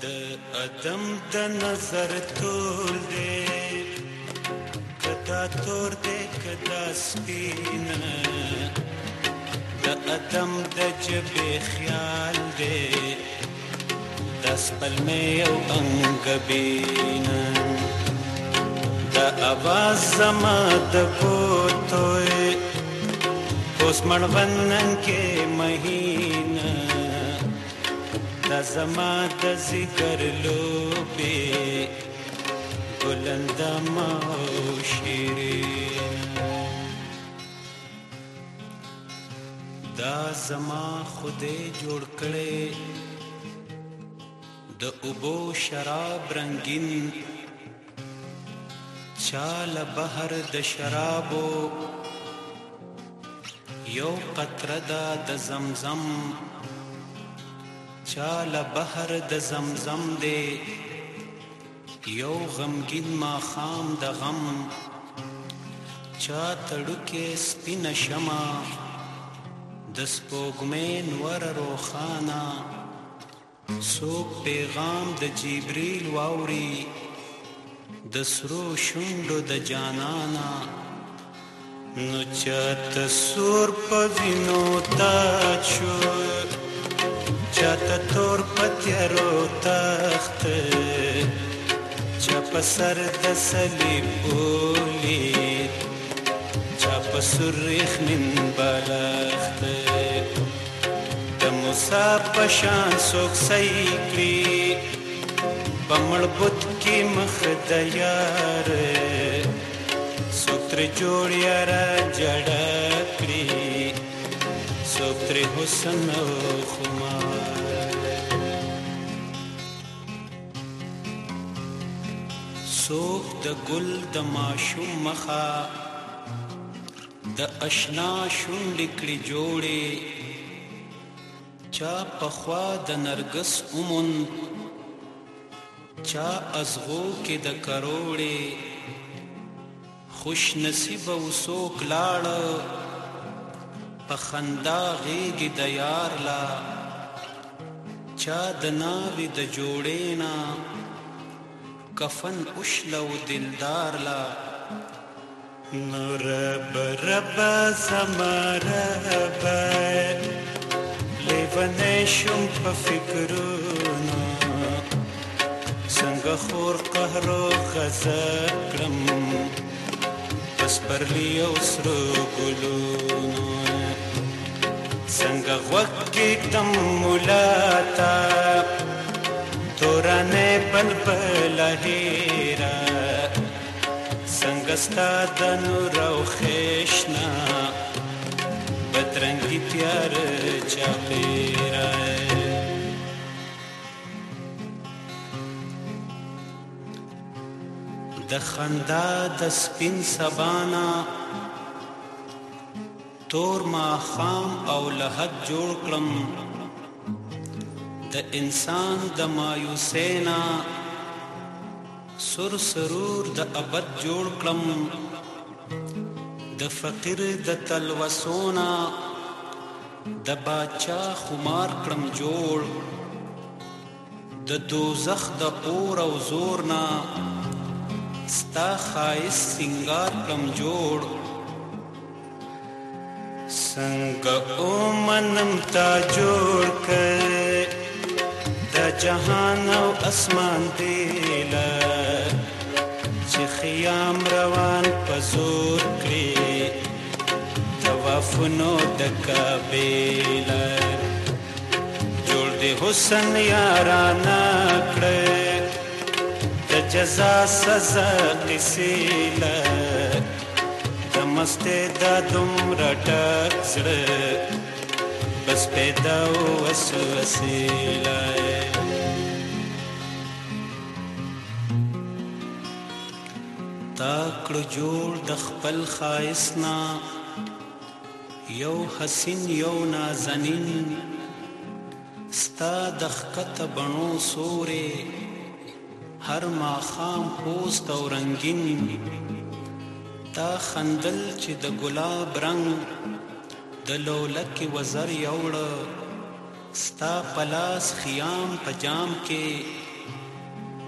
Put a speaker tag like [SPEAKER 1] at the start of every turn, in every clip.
[SPEAKER 1] د ادم د نظر تول دی کدا تور دی کدا سپینه د ادم د جبې خیال دی د سپلمې او انګبینه د اواز زما د بوتوی اوس مړوندن کې مهینه دا زما د ذکر لوبې ګلندامه او شیرینه دا زما خدای جوړ کړی د اوبو شراب رنگین چاله بحر د شرابو یو قطره ده د زمزم چاله بحر د زمزم دی یو غمگین ماښام د غم چا تړوکې سپینه شمع د سپوږمۍ نور روښانه څوک پیغام د جبریل واوري د سرو شونډو د جانانا نو چاته سور په وینو تاج شو چاته تور په تیارو تخته چا په سر د صلیب ولید چا په سور یخنین بالښته د موسی په شان څوک صحیح کړي په مړ بت کې مخ د یار څوک ترې جوړ یاره جړه کړي څوک ترې حسن او خمار څوک د ګل د ماشوم مخه د اشنا شونډې کړي جوړې چا پخوا د نرګس اومن چا ازغو کې د کروړې خوش نصیب او څوک لاړه په خندا غېږې د یار لا چا د ناوې د جوړې نه کفن اوشله و دلدار لا نو رب رب زما رب لیونی شم په فکرونو څنګه خور قهر و غضب کړم په سپرلي او سرو ګلونو څنګه غوږ کېږدم ملا ته تورانې بلبله هیره څنګه ستا د نور او خیشنا بدرنګي تیاره چاپېره د خندا د سپین سبانا تور ماښام او لحد جوړ کړم د انسان د مایوسینا سر سرور د ابد جوړ کړم د فقیر د تلوسونا د باچا خمار کړم جوړ د دوزخ د اور او زورنا ستا خایس سنگار کړم جوړ څنګه اومنم تا جوړ کړ د جهان او اسمان دیله چې خیام روان په زور کړي طوافونو د کعبې لر جوړ دې حسن یارانه کړه د جزا سزا قصې لر د مستې دا دومره ټک زړه بس پیدا وسوسې لر تا کړو جوړ د خپل ښایستنا یو حسین یو نازنین ستا د ښکته بڼو سورې هر ماښام پوست او رنګین تا خندل چې د ګلاب رنگ د لولکې وزر یوړه ستا پلاس خیام په جام کې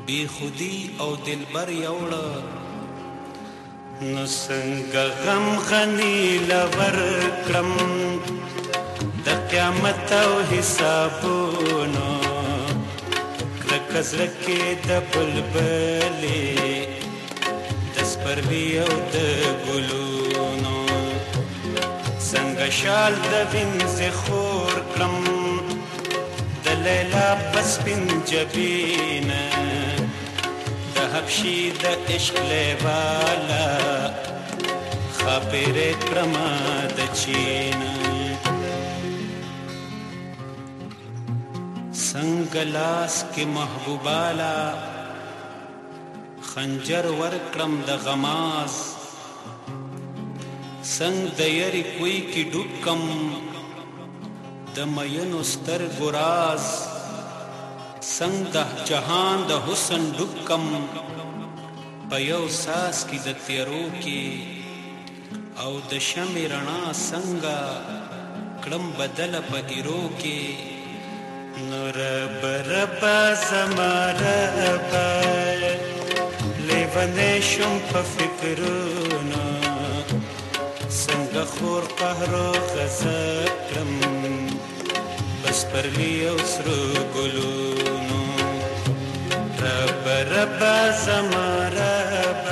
[SPEAKER 1] بی خودی او دلبر یوړه نو څنګه غم غنی لور کړم د قیامت او حسابونو کلکه زړه کې د بلبلې د سپرلي او د ګلونو څنګه شال د وینځې خور کړم د لیلا په سپین جبینه د حبشي د عشق لیواله خاپېرې کړمه د چینه څنګه لاس کې محبوباله خنجر ورکړم د غماز څنګه د یاري کوی کې ډوب کم د مینو سترګو راز څنګه د جهان د حسن ډوب کم په یو ساس کې د تیرو کې او د شمع رڼا څنګه کړم بدله په ایرو کې نو رب رب زما رب لیونی شم په فکرونو څنګه خور قهر و غضب کړم بس پرلی او سرو ګلونو رب رب زما رب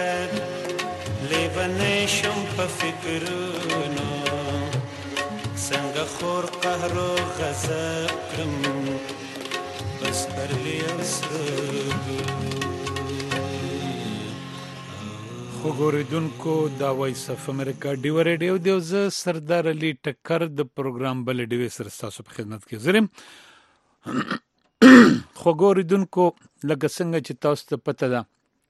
[SPEAKER 1] لیونی شم په فکرونو څنګه خور قهر و غضب کړم بس پرلی او سرو ګلونو
[SPEAKER 2] خوګوریدونکو دا وایس اف امریکا ډیو ریډیو دی او زه سردار علي ټکر د پروګرام بل ډیو سره تاسو په خدمت کې زرم خوګوریدونکو لکه څنګه چې تاسو ته پته ده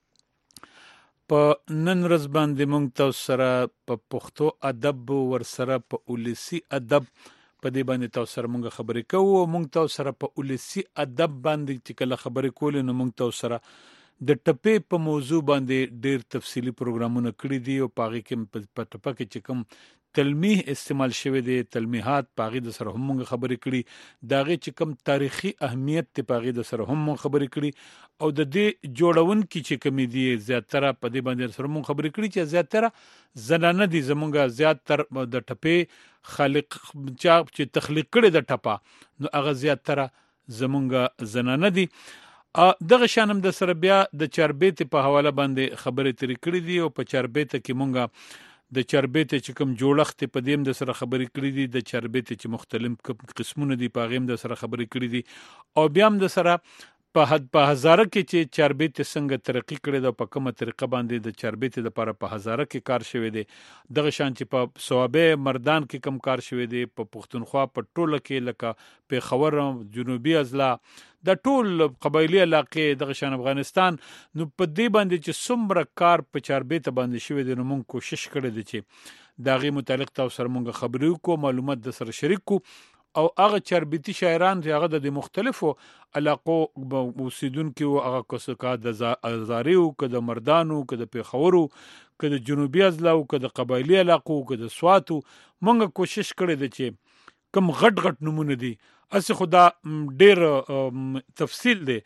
[SPEAKER 2] په نن ورځ باندې موږ تاسو سره په پښتو ادب ور سره په اولسي ادب په دې باندې تاسو سره موږ خبرې کوو موږ تاسو سره په اولسي ادب باندې چې کله خبرې کولې نو موږ تاسو سره د ټپې په موضوع باندې ډېر تفصیلی پروګرامونه کړي دي او پاغي کې په ټپه کې چې کوم تلمیح استعمال شوی دی تلمیحات پاغي د سره هم خبرې کړي داغه چې کوم تاریخي اهمیت ته پاغي د سره هم خبرې کړي او د دې جوړون کې چې کمی دي زیاتره په دې باندې سره هم خبرې کړي چې زیاتره زنانه دي زمونږه زیاتره د ټپې خالق چې تخلیق کړي د ټپه نو هغه زیاتره زمونږه زنانه دي دغه شانم د سره بیا د چاربېت په حواله باندې خبرې ترې کړې دي او په چاربېت کې مونږه د چاربېت چې کوم جوړښت په دیم د سره خبرې کړې دي د چاربېت چې مختلف قسمونه دي په غیم د سره خبرې کړې دي او بیا هم د سره په هزاره کې چې چاربېت څنګه ترقی کړي دا په کومه طریقه باندې د چاربېت لپاره په هزاره کې کار شوی دی دغه شان چې په صوابه مردان کې کم کار شوی دی په پښتونخوا په ټوله کې لکه پیښور جنوبي اضلاع د ټول قبایلی علاقې دغه شان افغانستان نو په دې باندې چې څومره کار په چاربېت باندې شوی دی نو موږ کوشش کړی دی چې داغه متعلق تاسو سره موږ خبرې وکړو معلومات د سره شریک کو او هغه چاربېتی شاعران چې هغه د مختلفو علاقو اوسیدونکو هغه کوڅه د زاریو که د مردانو که د پیښورو که د جنوبي اضلاع که د قبایلی علاقو که د سواتو موږ کوشش کړی دی چې کم غټ غټ نمونه دي اس خدا ډېر تفصیل دی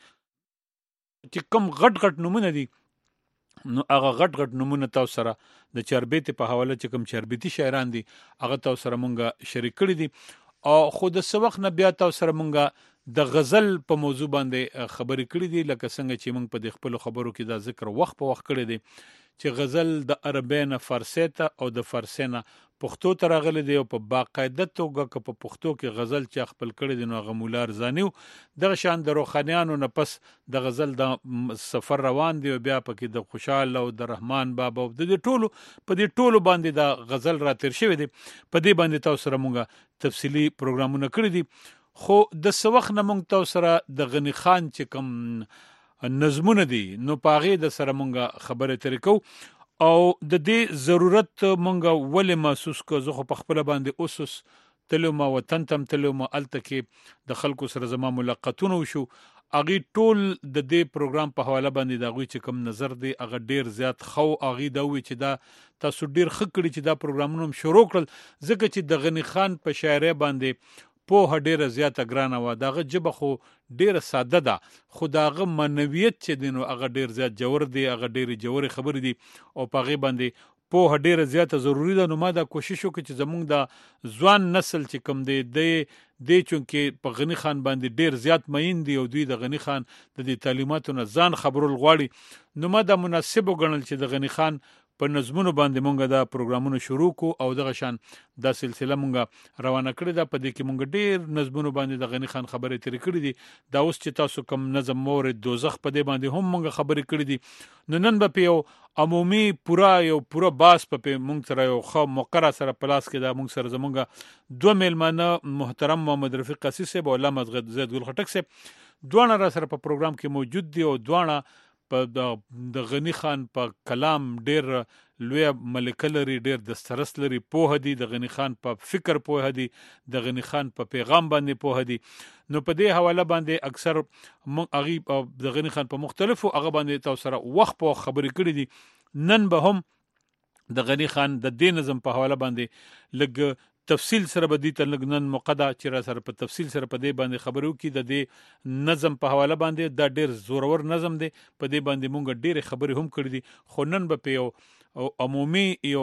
[SPEAKER 2] چې کم غټ غټ نمونه دي نو هغه غټ غټ نمونه تاسو سره د چاربېت په حواله چې کم چاربېتی شاعران دي هغه تاسو سره مونږه شریک کړی دي او خود سوخ نه بیا تاسو سره مونږه د غزل په موضوع باندې خبرې کړې دي لکه څنګه چې مونږ په د خپل خبرو کې دا ذکر وخت په وخت کړی دی چې غزل د عربی نه فارسی ته او د فارسی نه پښتو ته راغلی دی او په باقاعده توګه که په پښتو کې غزل چې خپل کړی دی نو هغه مولا ارزاني دغه شان د روحانیانو نه پس د غزل د سفر روان دی او بیا پکې د خوشحال او د رحمان بابا او د ټولو په دې ټولو باندې د غزل را تیر شوی دی په دې باندې تاسو سره مونږه تفصیلی پروګرامونه کړی دي خو د سوخ نه مونږ تاسو سره د غنی خان چې کوم نظمونه دي نو پاغه د سره مونږه خبره ترې کو او د دې ضرورت مونږه ولې محسوس کو زه په خپل باندې اوسس تلو ما وطن تم تلو ما الته کې د خلکو سره زما ملاقاتونه وشو اغي ټول د دې پروګرام په حواله باندې دا غوي چې کوم نظر دی هغه ډیر زیات خو اغي دا وی چې دا تاسو ډیر خکړي چې دا پروګرامونه شروع کړل ځکه چې د غنی خان په شاعرۍ باندې پوهه ډیره زیاته ګرانه وه. دغه ژبه خو ډیره ساده ده خو دغه معنویت چې دی نو هغه ډیر زیات جوور دی, هغه ډیرې جوورې خبرې دي او په هغې باندې پوهه ډیره زیاته ضروري ده. نو ما دا کوشش وکړ چې زمونږ د ځوان نسل چې کوم دی دی چونکې په غني خان باندې ډیر زیات مین دي او دوی د غني خان د دې تعلیماتو نه ځان خبرول غواړي, نو ما دا مناسب وګڼل چې د غني خان په نظمونو باندې مونږ دا پروګرامونه شروع کو او دغه شان دا سلسله مونږ روانه کړې ده. په دې کې مونږ ډیر نظمونو باندې د غني خان خبرې ترې کړې دي. دا اوس چې تاسو کوم نظم مورد دوزخ په دې باندې هم مونږ خبرې کړې دي. نو نن به په یو عمومي پوره باس په مونږ سره یو ښه موقره سره پلاس کې دا مونږ سره زمونږ دوه میلمانه محترم محمد رفیق قاسی صاحب او علامه زید ګل خټک صاحب دواړه را سره په پروګرام کې موجود دي او دواړه په د غني خان په کلام ډیر لوی ملکه لري, ډیر دسترس لري, پوهه دي د غني خان په فکر, پوهه دي د غني خان په پیغام باندې پوهه دي. نو په دې حواله باندې اکثر هغه د غني خان په مختلفو هغه باندې تاسو سره وخت په خبرې کړې دي. نن به هم د غني خان د دې نظم په حواله باندې لږ تفصیل سره به دي ته لږ نن موقع ده چې را سره په تفصیل سره په دې باندې خبرو کې د دې نظم په حواله باندې دا ډیر زورور نظم دی. په دې باندې مونږ ډېرې خبرې هم کړې دي خو نن به په یو عمومي یو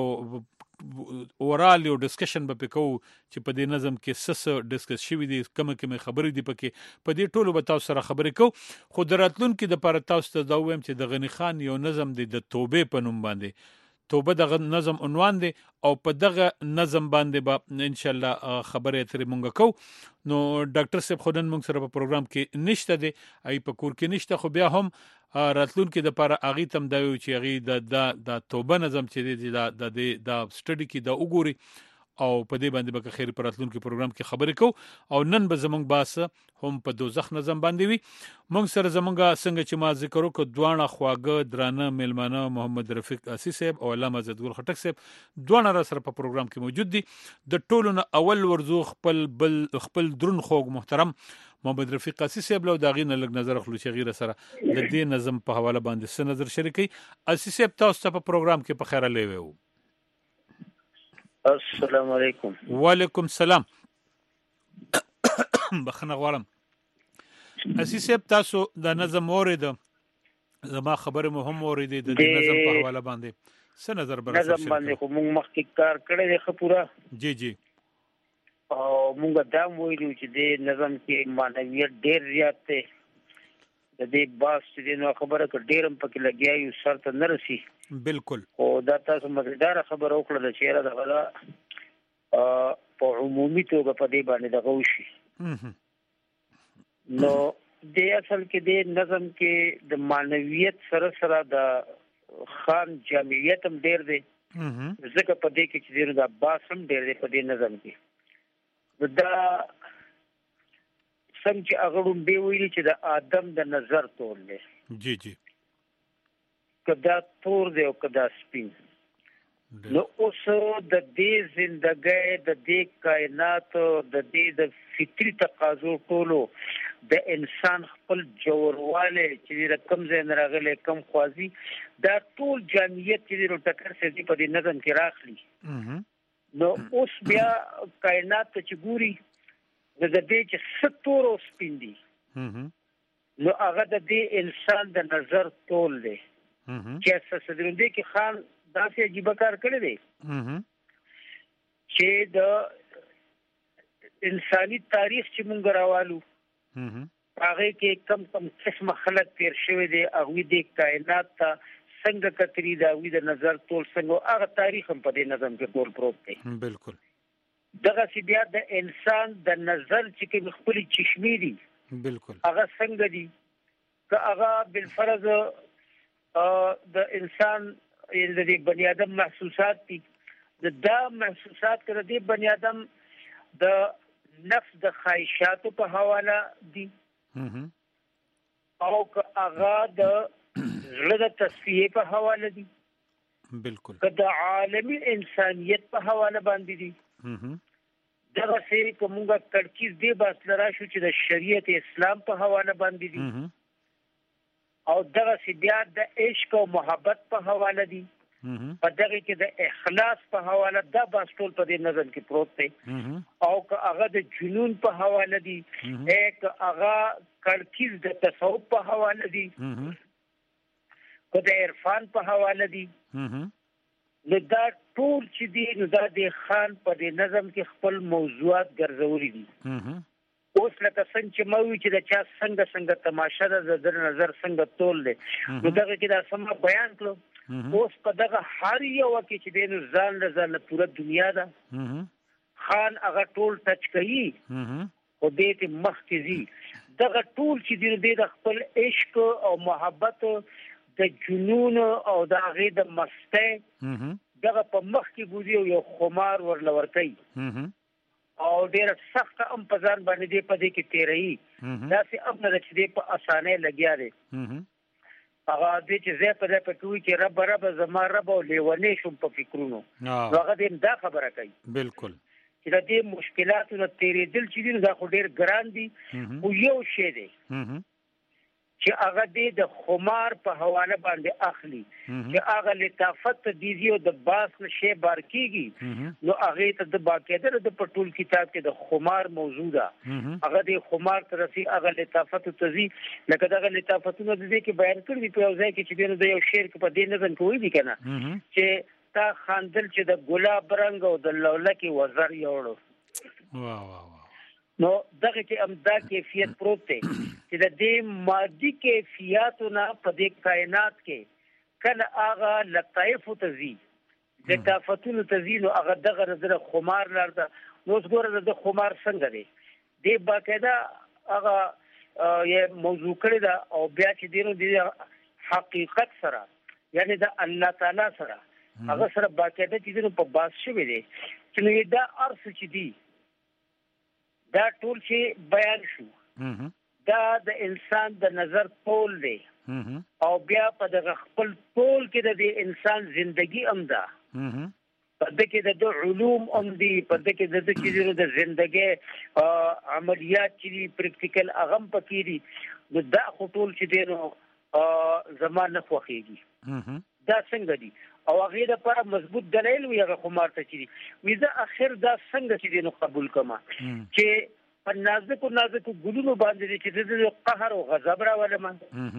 [SPEAKER 2] اورال یو ډسکشن به پکو چې په دې نظم کې څه ډسکس شوي دي, کومه خبرې دي پکې, په دې ټولو به تاسو سره خبرې کوو. خو د راتلونکي دپاره تاسو ته دا ووایم چې د غني خان یو نظم دی د توبې په نوم باندې. توبه دغه نظم عنوان دی او په دغه نظم باندې به ان شاء الله خبرې اترې مونږ کوو. نو ډاکټر صاحب خو نن مونږ سره په پروګرام کې نشته دی, ای په کور کې نشته, خو بیا هم راتلونکي دپاره هغې ته هم دا ویو چې هغې د توبه نظم چې دی دا سټډي کې دا وګوري او په دې باندې به خیر پر راتلونکي پروګرام کې خبرې کوو. او نن به زمونږ باس هم په دوزخ نظم باندې وي. مونږ سره زمونږ څنګه چې ما ذکر وکړو دواړه خواږه درانه میلمانه محمد رفیق قاسی صاحب او علامه زید ګل خټک صاحب دواړه را سره په پروګرام کې موجود دي. د ټولو نه اول ورزو خپل درون خوږ محترم محمد رفیق قاسی صاحب له داغې نه لږ نظر اخلو چې غیره سره د دې نظم په حواله باندې څه نظر شریکوي. قاسی صاحب تاسو ته په پروګرام کې په خیر راغلی وو.
[SPEAKER 3] السلام علیکم.
[SPEAKER 2] وعلیکم السلام. بخنه غواړم قاسی صاحب تاسو د نظم اورید, زما خبره مو هم اوریدې د دې نظم په حواله باندې څه نظر برسر شي؟
[SPEAKER 3] نظم باندې خو موږ مخکې کار کړی دی ښه پوره.
[SPEAKER 2] جی
[SPEAKER 3] او موږ دا ویلو چې د نظم کې معنویت ډیر زیات دی. د دې باس چې نو خبره کړ ډیر هم پکې لګیا یو سر ته نه رسي.
[SPEAKER 2] بالکل.
[SPEAKER 3] او دا تاسو مزیدار خبره وکړه چې را دغه په عمومي توګه په دې باندې دغه وشي. نو د اصل کې د نظم کې د معنویت سره سره د خان جامعیت هم ډیر دی. ځکه په دې کې چې د باس هم ډیر دی په دې نظم کې. دا څنګه چې هغه ډومبې ویلي چې د آدم د نظر تول دی.
[SPEAKER 2] جی
[SPEAKER 3] کدا تور دی او کدا سپین. نو اوس د دې زندګۍ د دې کائنات د دې د فطري تقاضو ټولو د انسان خپل جوړواله چې د کم ځای نه راغلی کم خوازي دا ټول جامعیت چې د ټکر سره په دې نظم کې راخلي. نو اوس بیا کائنات چې ګوري د دې چې ستور او سپین دي نو هغه د دې انسان د نظر تول دی. چې اساس درنده کې خان داسې عجیب کار کړی دی چې د انساني تاریخ چې مونږ راوالو هغه کې کم قسم خلک تیر شوی دی هغه د کائنات ته څنګه کتري دا وی د نظر تول څنګه هغه تاریخ هم په دې نظم کې ټول پروت دی.
[SPEAKER 2] بالکل.
[SPEAKER 3] دغه سی بیا د انسان د نظر چې کوم خپل چشمې دي
[SPEAKER 2] بالکل
[SPEAKER 3] هغه څنګه دي که هغه بالفرض د انسان د بنی آدم محسوسات دي دا محسوسات کړه د بنی آدم د نفس د خواهشاتو په حواله دي او که هغه د زړه د تصفیه په حواله دي.
[SPEAKER 2] بالکل.
[SPEAKER 3] که د عالمي انسانیت په حواله باندې دي دغه سری کومه ترکیز دی بس لرا شو چې د شریعت اسلام په حواله باندې دي او دغه سی بیا د عشق او محبت په حواله دي په دغه کې د اخلاص په حواله دا بس ټول په دې نظم کې پروت دی او که هغه د جنون په حواله دي یک هغه کړکیز د تصوف په حواله دي که د عرفان په حواله دي نو دا ټول چې دي نو دا د خان په دې نظم کې خپل موضوعات ګرځولي دي اوس لکه څنګه چې موي چې د چا څنګه تماشه ده د نظر څنګه تول دي نو دغه کې دا سم بیان کړو اوس په دغه هر یو کې چې د ځان پوره دنیا ده خان هغه ټول ټچ کوي او دې ته مخ کې زی دغه ټول چې د خپل عشق او محبت د جنون او د هغه د مسته دغه په مخ کې بوزي یو خمار ورلور کوي او ډېر سخت ام په ځان باندې دې په دې کې تیرې دا سي اب نه چې دې په اسانه لګیا دي هغه دې چې زه په دې په کوي چې رب زما رب او لیونې شم په فکرونو هغه دې دا خبره کوي
[SPEAKER 2] بالکل
[SPEAKER 3] چې د دې مشکلاتو تیرې دل چې دي دا خو ډېر ګران دي او یو شی دی چې هغه د خمار په حواله باندې اخلي چې هغه لطافت دیږي او د باس نشي بار کیږي نو هغه ته د باقاعده د پټول کتاب کې د خمار موضوع ده هغه د خمار طرفي هغه لطافت تزي لکه دغه لطافتونه د دې کې بیان کړی په ځای کې چې د یو شعر په دې نظم کوي دي کنه چې تا خاندل چې د ګلاب رنگ او د لولکي وزر یوړو
[SPEAKER 2] واه
[SPEAKER 3] نو دغه کې امدا کیفیت پروت دی چې د دې مادي کیفیتونه په دې کائنات کې کله هغه لطائف تزي لطافتونه تزي نو هغه دغه نظر خمار لرده نو څګور د خمار څنګه دی دې باقاعده هغه یې موضوع کړی دا او بیا چې دینو د حقیقت سره یعنی د الله تعالی سره هغه سره باقاعده چې دینو په باس شوی دی چې نو دا ارث چې دی دا ټول چې بیان شو دا د انسان د نظر ټول دی او بیا په دغه خپل ټول کې د انسان ژوندۍ امدا په دې کې د علوم امدي په دې کې د چیزونو د ژوندۍ عملیات چې پریکټیکل اغم پکې دي نو دا ټول چې دینو زمانه خوخيږي دا څنګه دي او هغه د پر مضبوط دلیل وي هغه خمار ته چي ویزه اخر دا څنګه چې دینو قبول کما چې په نازک ګلونو باندې چې د قهر او غضب راولم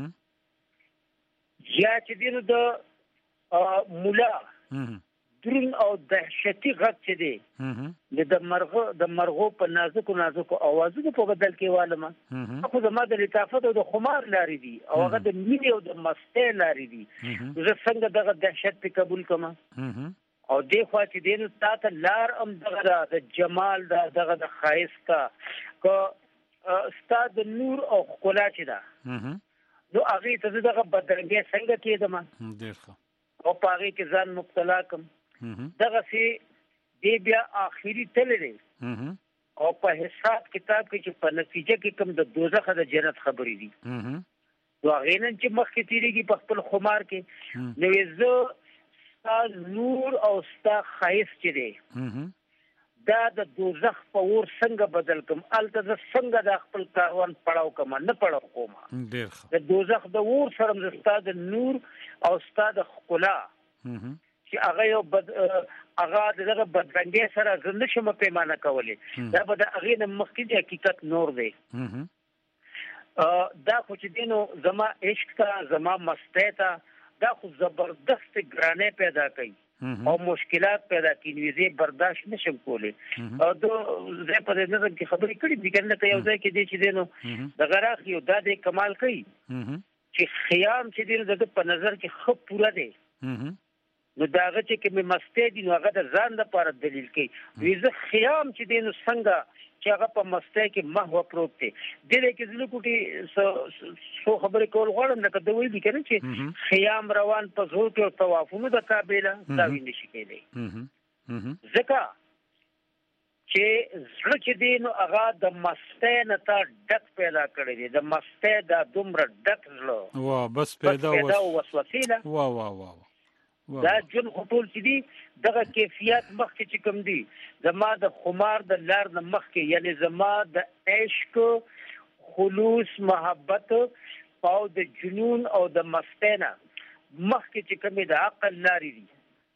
[SPEAKER 3] یا چې دینو د مولا درن او دهشتي غږ چې دی د مرغو په نازک اوازونو په بدل کې والما خو زما د لطافت او د خمار لاري دي او هغه د مینې او د مسته لاري دي زه څنګه دغه دهشت په قبول کما او دې خوا چې دینو تاسو لار ام دغه د جمال دغه د خایس کا کو استاد نور او خلا چې دا نو هغه ته دغه بدرنګي څنګه کېدم او پاره کې ځان مبتلا کم دغه سي دی بیا اخیری تل لري او په حساب کتاب کې چې په نتیجه کې کوم د دوزخ د جنت خبرې دي نو هغه نن چې مخکې تیریږي په خپل خمار کې نو زه نور او ستا خایس چې دی دا د دوزخ په ور څنګه بدل کوم الته ز څنګه د خپل کاروان پړاو کوم نه پړاو کوم د دوزخ د ور سره د استاد نور او استاد خلا چې هغه یو هغه دغه بدرنګي سره زنده شمه پیمانه کولې دا به د هغه د مخکې حقیقت نور دی دا خو چې دینو زما عشق ته زما مسته ته دا خو زبردست ګرانه پیدا کوي او مشکلات پیدا کوي زه برداشت نشم کولی او زه په دې نظر کې خبرې کړې دي کنه ته یو ځای کې دي چې دینو د غراخ یو د کمال کوي چې خیام چې دینو د په نظر کې خو پورا دی نو داغه چې کې مسته دي نو هغه د ځان لپاره دلیل کوي ویزه خیام چې دینو څنګه چې هغه په مسته کې محو پروت دی دله کې زلو کوټي سو خبرې کول غواړم لکه د وی دي کنه چې خیام روان په زور کې طوافونو د کابله دا ویني شي کېدی ځکه چې زړه چې دینو هغه د مسته نه تا ډک پیدا کړی دی د مسته د دومره ډک زړه
[SPEAKER 2] وا بس پیدا
[SPEAKER 3] وسوسه
[SPEAKER 2] وا
[SPEAKER 3] دا جن خطول چې دي دغه کیفیت مخکې چې کوم دي زما د خمار د لار نه مخکې یعنی زما د عشق خلوص محبت او د جنون او د مستینا مخکې چې کوم د عقل لاري دي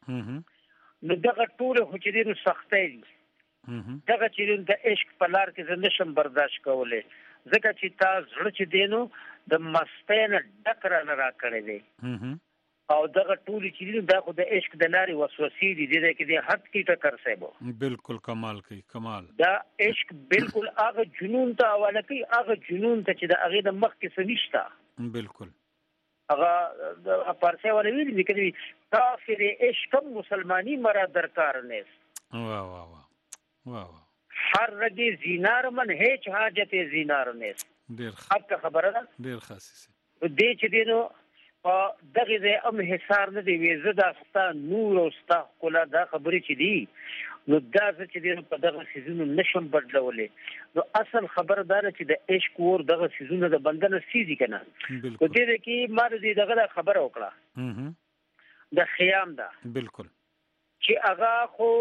[SPEAKER 3] نو دغه ټول خو چې دینو سختۍ دي دغه چې د عشق په لار کې زه نشم برداشت کولی ځکه چې تا زړه چې دینو د مستۍ نه ډک رانه راکړی دی او دغه ټول چې دي دا خو د عشق د لارې وسوسې دي دې کې د حد کې ټکر صاحب
[SPEAKER 2] بالکل کمال کوي کمال
[SPEAKER 3] دا عشق بالکل هغه جنون ته حواله کوي هغه جنون ته چې د هغې د مخ کې څه نشته
[SPEAKER 2] بالکل
[SPEAKER 3] هغه پارسه والا ویلي دي کدی کافر عشق مسلمانی مرا درکار نیست
[SPEAKER 2] واه واه واه واه
[SPEAKER 3] هر رگی زینار من هیچ حاجت زینار نیست
[SPEAKER 2] ډیر
[SPEAKER 3] حق خبره ده
[SPEAKER 2] ډیر خاصه
[SPEAKER 3] دې چې دینو دغه دې ام حصار نه دی وې زدا ستا نور او ستا کله دا خبرې چې دی نو دا چې دینو په دغه سيزونو نشم بدلولې نو اصل خبردار چې د عشق ور دغه سيزونو د بندنه سيزي کنه
[SPEAKER 2] بالکل
[SPEAKER 3] دې کې ما دې دغه خبره وکړه د خیام دا
[SPEAKER 2] بالکل
[SPEAKER 3] چې هغه خو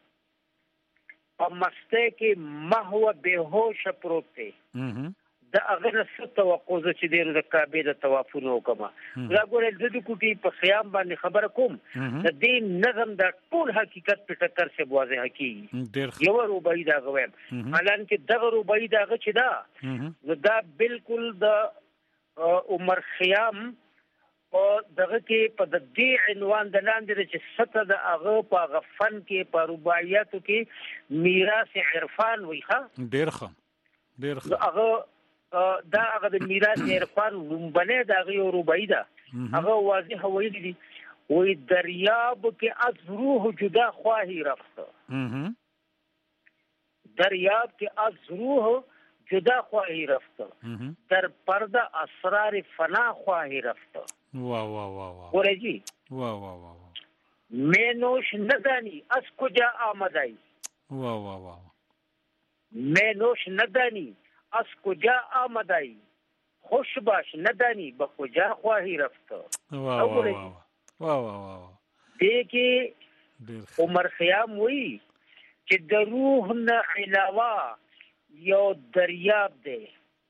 [SPEAKER 3] په مسته کې محو بهوش پروت دی د هغه څه توقع چې ډیر د کعبه د طوافونو وکما دا ګورل د دې کوټي په خیام باندې خبره کوم د دې نظم د ټول حقیقت په ټکر سره واضح کی یو روبای دا غویم حالانکه دغه روبای دا چې دا دا بالکل د عمر خیام او دغه کې په د دې عنوان د لاندې چې سطح د هغه په غفن کې په رباعیاتو کې میراث عرفان ویخه ډیر ښه هغه دا هغه د میراث عرفان لومبنه دا غي رباعی ده هغه واضح ویل دي وې دریاب کې از روح جدا خواهی رفت دریاب کې از روح جدا خواهی رفت در پرده اسرار فنا خواهی رفت
[SPEAKER 2] واه واه واه واه
[SPEAKER 3] ورجی
[SPEAKER 2] واه واه واه
[SPEAKER 3] مینوش ندانی از کجا آمدای
[SPEAKER 2] واه واه واه
[SPEAKER 3] مینوش ندانی از کجا آمدای خوش باش ندانی به کجا خواهی رفت
[SPEAKER 2] واه واه واه واه واه
[SPEAKER 3] دیکھ عمر خیام وی چې د روح نه علاوه یو دریاب دی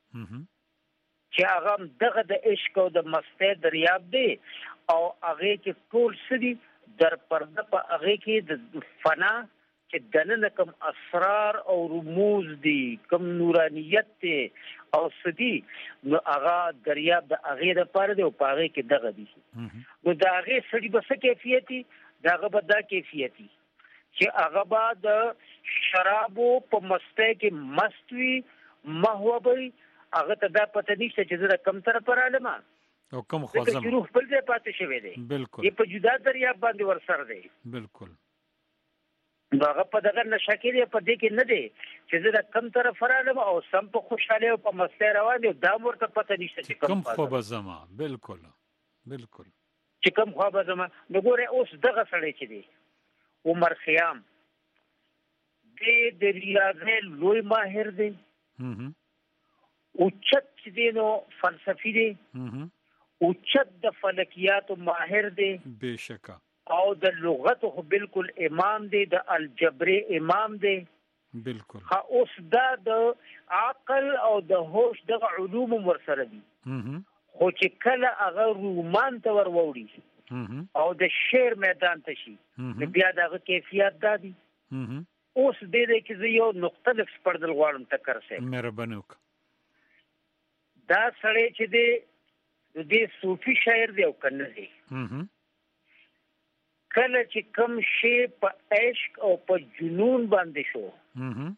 [SPEAKER 3] چې هغه دغه د عشق او د مستی دریاب دی او هغه کې ټول سدي در پرده په هغه کې د فنا چې دنه کوم اسرار او رموز دي کوم نورانیت دي او سدي نو هغه دریاب د هغه د پاره دی او په هغه کې دغه دي نو د هغه سړي بس کیفیتي دغه به دا کیفیتي چې هغه به د شرابو په مستی کې مستوي محوبي هغه ته دا پته نشته چې زه کم تر پر عالم
[SPEAKER 2] او کم خوازم
[SPEAKER 3] چې روح بل ځای پاتې شوی دی
[SPEAKER 2] بالکل
[SPEAKER 3] په جدا دریاب باندې ورسره دی
[SPEAKER 2] بالکل
[SPEAKER 3] هغه په دغه نشکل په دې کې نه دی چې زه کم تر پر عالم او سم په خوشاله او په مستی روان دي دا ورته پته نشته چې
[SPEAKER 2] کم خو به زما بالکل بالکل
[SPEAKER 3] چې کم خو به زما وګوره اوس دغه سړی چې دی عمر خیام د ریاضي لوی ماهر دی اوچت چې دی نو فلسفي دی اوچت د فلکیات ماهر دی
[SPEAKER 2] بشکا
[SPEAKER 3] او د لغت خو بالکل امام دی د الجبر امام دی
[SPEAKER 2] بالکل
[SPEAKER 3] ها اوس دا د عقل او د هوش د علوم ورسره دي خو چې کله هغه رومان ته وروړي او د شعر میدان ته شي بیا دغه کیفیت دادي اوس دې کې یو نقطه لکس پردل غواړم ټکر سه
[SPEAKER 2] مهرباني وک
[SPEAKER 3] دا سړی چې دې صوفي شاعر دی او کنه دی کله چې کم شی په عشق او په جنون باندې شو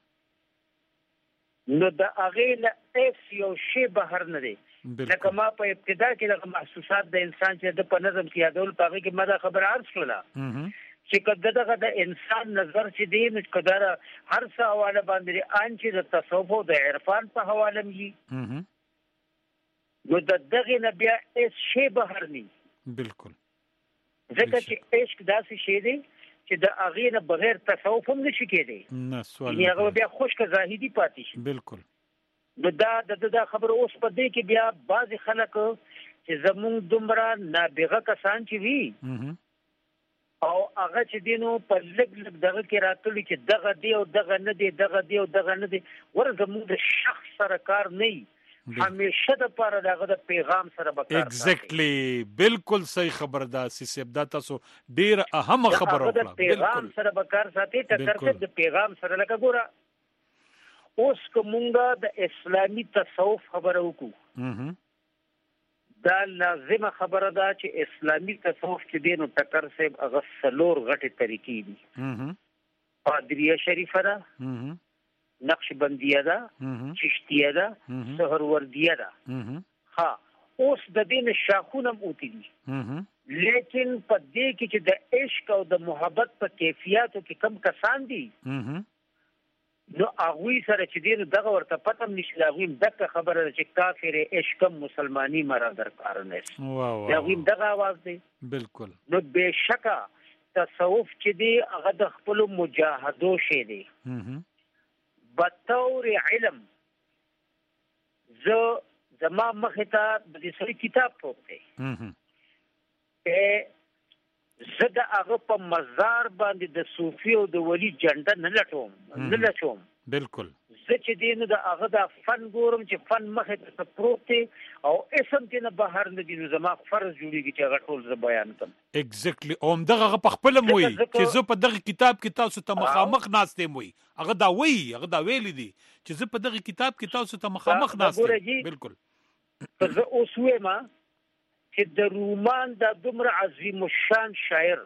[SPEAKER 3] نو د هغه له ایس یو شی بهر نه دی لکه ما په ابتدا کې د محسوسات د انسان چې د په نظم کې یادول پاره کې ما دا خبر عرض کړله چې کله دغه د انسان نظر چې دی نو کدار هر څه حواله باندې ان چې د تصوف او د عرفان په حواله مې نو دغه نه بیا هیڅ شی بهر نه
[SPEAKER 2] بالکل
[SPEAKER 3] ځکه چې عشق داسې شی دی چې د هغې نه بغیر تصوف هم نشي کېدی
[SPEAKER 2] نه سوال
[SPEAKER 3] یعنې هغه بیا خشک زاهدي پاتې شي
[SPEAKER 2] بالکل
[SPEAKER 3] نو دا خبره اوس په دې کې بیا بعضې خلک چې زمونږ دومره نابغه کسان چې وي او هغه چې دی نو په لږ لږ دغه کې راتلي چې دغه دی او دغه نه دی دغه دی او دغه نه دی ور زمونږ د شخص سره کار نه وي همیشه د پاره دغه د پیغام سره به کار
[SPEAKER 2] ایگزیکټلی بالکل صحیح خبر ده سیسب دا تاسو ډیر اهم خبر
[SPEAKER 3] وکړه د پیغام سره به کار ساتي ټکر د پیغام سره لکه ګوره اوس کومه د اسلامي تصوف خبره وکړو دا لازمه خبره ده چې اسلامي تصوف چې دین او ټکر صاحب هغه څلور غټي طریقې دي قادریه شریفه ده نقشبندیه ده چشتیه ده سهروردیه ده ها اوس د دین شاخونه موتی دي لیکن په دې کې چې د عشق او د محبت په کیفیتو کې کم کسان دي نو هغه سره چې دین دغه ورته پته نشي هغه دغه خبره چې کافر عشق مسلمانی مرا درکار نه هغه دغه आवाज دی
[SPEAKER 2] بالکل
[SPEAKER 3] نو بشکا تصوف چې دی هغه د خپل مجاهدو شی دی بطور علم زما مخته د دې سړي کتاب پروت دی زه د هغه په مزار باندې د صوفي او د ولی جنډه نه لټوم
[SPEAKER 2] بالکل
[SPEAKER 3] زه چې دین د هغه د فن ګورم چې فن مخته پروت دی او اسم کې نه بهر نه دي زما فرض جوړیږي چې هغه ټول ز بیان کړم
[SPEAKER 2] ایگزیکټلی اوم دغه په خپل موي چې زه په دغه کتاب کې تاسو ته مخامخ ناستم وي هغه دا ویل دي چې زه په دغه کتاب کې تاسو ته مخامخ ناستم بالکل
[SPEAKER 3] زه اوس وایم چې د رومان د دومره عظیم الشان شاعر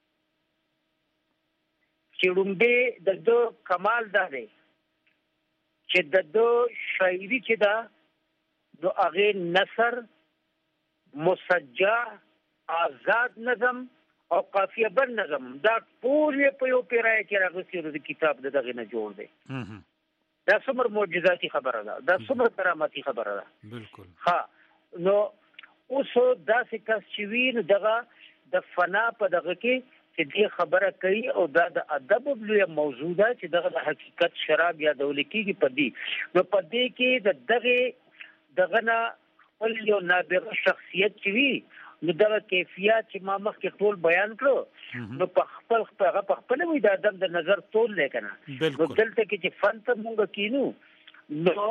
[SPEAKER 3] چې لومبه د کمال ده چې د شاعری چې دا نو هغه نثر مسجع آزاد نظم او قافیه بر نظم دا ټول په یو پیرای کې راغلی د کتاب دغه نه جوړ دی دا څومره معجزاتي خبره ده دا څومره کرامتي خبره ده
[SPEAKER 2] بالکل
[SPEAKER 3] ها نو اوس دا څه کس چې وین دغه د فنا په دغه کې چې دې خبره کوي او دا د ادب لوی موضوع ده چې دغه د حقیقت شراب یا د ولیکي په دی نو په دې کې دغه نه خپل یو نابغه شخصیت چې وي نو دغه کیفیت چې ما مخکې ټول بیان کړو نو په خپل وي د ادب د نظر ټول لیکنه نو دلته کې چې فن ته مونږ کینو نو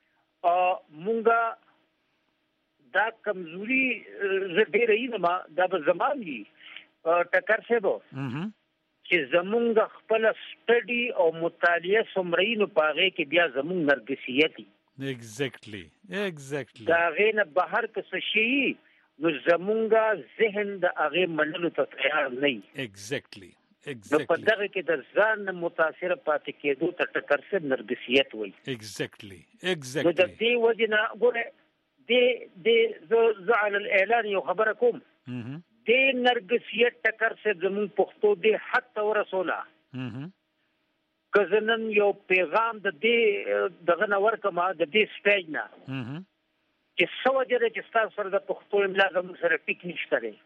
[SPEAKER 3] مونږ دا کمزوري زه ډېر یم دا به زمان وي ټکر شبو چې زمونږ خپل سټډي او مطالعه سمرینو پاغه کې بیا زمونږ نرګسیتي
[SPEAKER 2] ایگزیکټلی
[SPEAKER 3] دا غینه بهر کې شي نو زمونږ ذهن د هغه منلو ته تیار نه
[SPEAKER 2] ایگزیکټلی
[SPEAKER 3] نو په دغه کې د ځان متاثر پاتې کېدو ته ټکر سره نرګسیت وایي
[SPEAKER 2] ایگزیکټلی
[SPEAKER 3] نو د دې وجنه ګوره د زعل الاعلان یو خبره کوم د نرګسیت ټکر سره زمون پښتو د حق ورسوله کزنن یو پیغام د دې دغه نور کما د دې سټیج نه چې سوجره چې تاسو سره د پښتو املا زمون سره ټیک نشته لري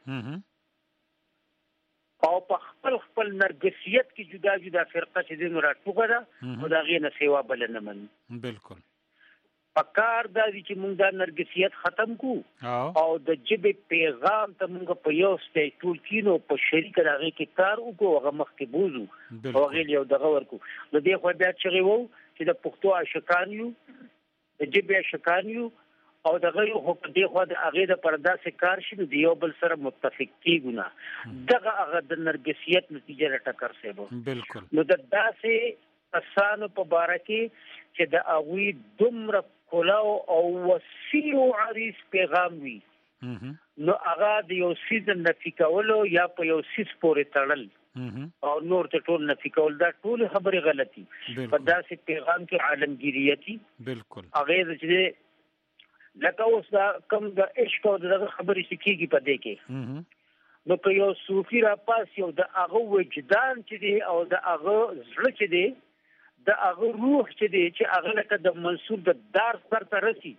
[SPEAKER 3] او په خپل نرګسیت کې جدا فرقه چې دین راټوګه ده او دا غي نه سیوا بل نه من
[SPEAKER 2] بالکل
[SPEAKER 3] پکار دا چې موږ د نرګسیت ختم کو او د جبه پیغام ته موږ په یو سټیج ټول کینو په شریک راغی کې کار وکړو هغه مخکې بوزو او غیل یو دغه ورکو نو دې خو بیا چې وو چې د پښتو عاشقان یو د جبه عاشقان یو او دغه یو خو دې خو د هغه د پردا سره کار شي د یو بل سره متفق کیږي دغه هغه د نرګسیت نتیجه راټکر سیبو
[SPEAKER 2] بالکل
[SPEAKER 3] نو د داسې اسانو په باره کې چې د هغوی دومره کلاو او وسیع عریض پیغام وي نو هغه د یو سیز نفي کولو یا په یو سیز پورې تړل او نور ته ټول نفي کول دا ټول خبره غلطي په داسې پیغام کې عالمگیریتی
[SPEAKER 2] بالکل
[SPEAKER 3] هغه چې لکه اوس دا کم د عشق او دغه خبرې سکیږي په دې کې نو په یو صوفي را پاس یو د هغه وجدان چې دی او د هغه زړه چې دی د هغه روح چې دی چې هغه لکه د منصور د دار سر ته رسی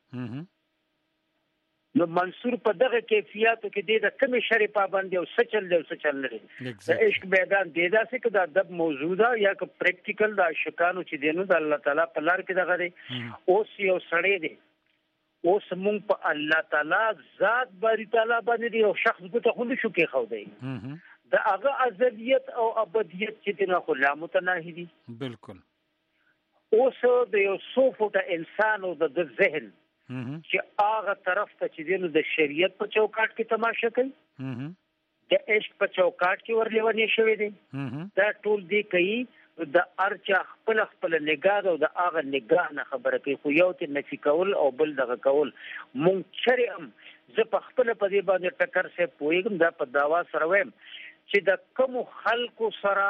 [SPEAKER 3] نو منصور په دغه کیفیتو کې د کمی شری پابند او سچل لري د عشق میدان د داسې کې د ادب موجوده یا که پریکټیکل د عاشقانو چې دینو د الله تعالی په لار کې دغه دی اوس یو سړی دی اوس مونږ په الله تعالی ذات باری تعالی باندې دی او شخص ګټه خو نشو کې خو دی د هغه ازلیت او ابدیت چې دغه خو لا متناهي دي
[SPEAKER 2] بالکل
[SPEAKER 3] اوس د یو 100 فوټه انسان او د ذهن چې هغه طرف ته چې دینو د شریعت په چوکاټ کې تماشا کوي د عشق په چوکاټ کې ورلیونی شوی دی دا ټول دی کوي د ارچا خپل نگاه او د هغه نگاه نه خبره کوي خو یو ته نفي کول او بل دغه کول مونږ شرعم زه په خپل په دې باندې ټکر سه پوېږم دا په داوا سره وایم چې د کوم خلکو سره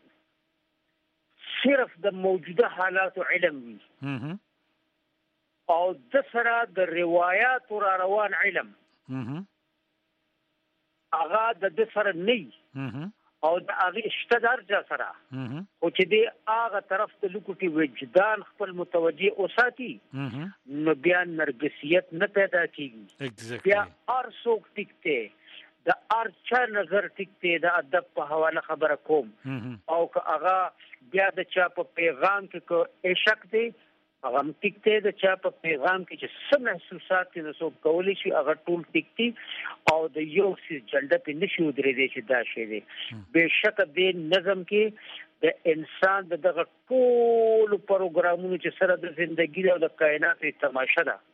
[SPEAKER 3] صرف د موجوده حالات علم وي او د سره د روایت را روان علم هغه د سره نه او د هغه شته درجه سره او چې دی هغه طرف ته لکوټي وجدان خپل متوجي اوساتي نو بیا نرګسیت نه پیدا کیږي بیا هر څوک ټیکته د ارچا نظر ټیکته د ادب په حواله خبره کوم او که هغه بیا د چا په پیغام کې کو عشق دی هغه ټیکته د چا په پیغام کې چې سم محسوسات کې نسو کولی شي هغه ټول ټیکتي او د یو څه جلده په نشو درې دي چې دا شی دی بهشکه د نظم کې د انسان دغه ټول پروګرامونو چې سره د ژوندۍ او د کائنات تماشا ده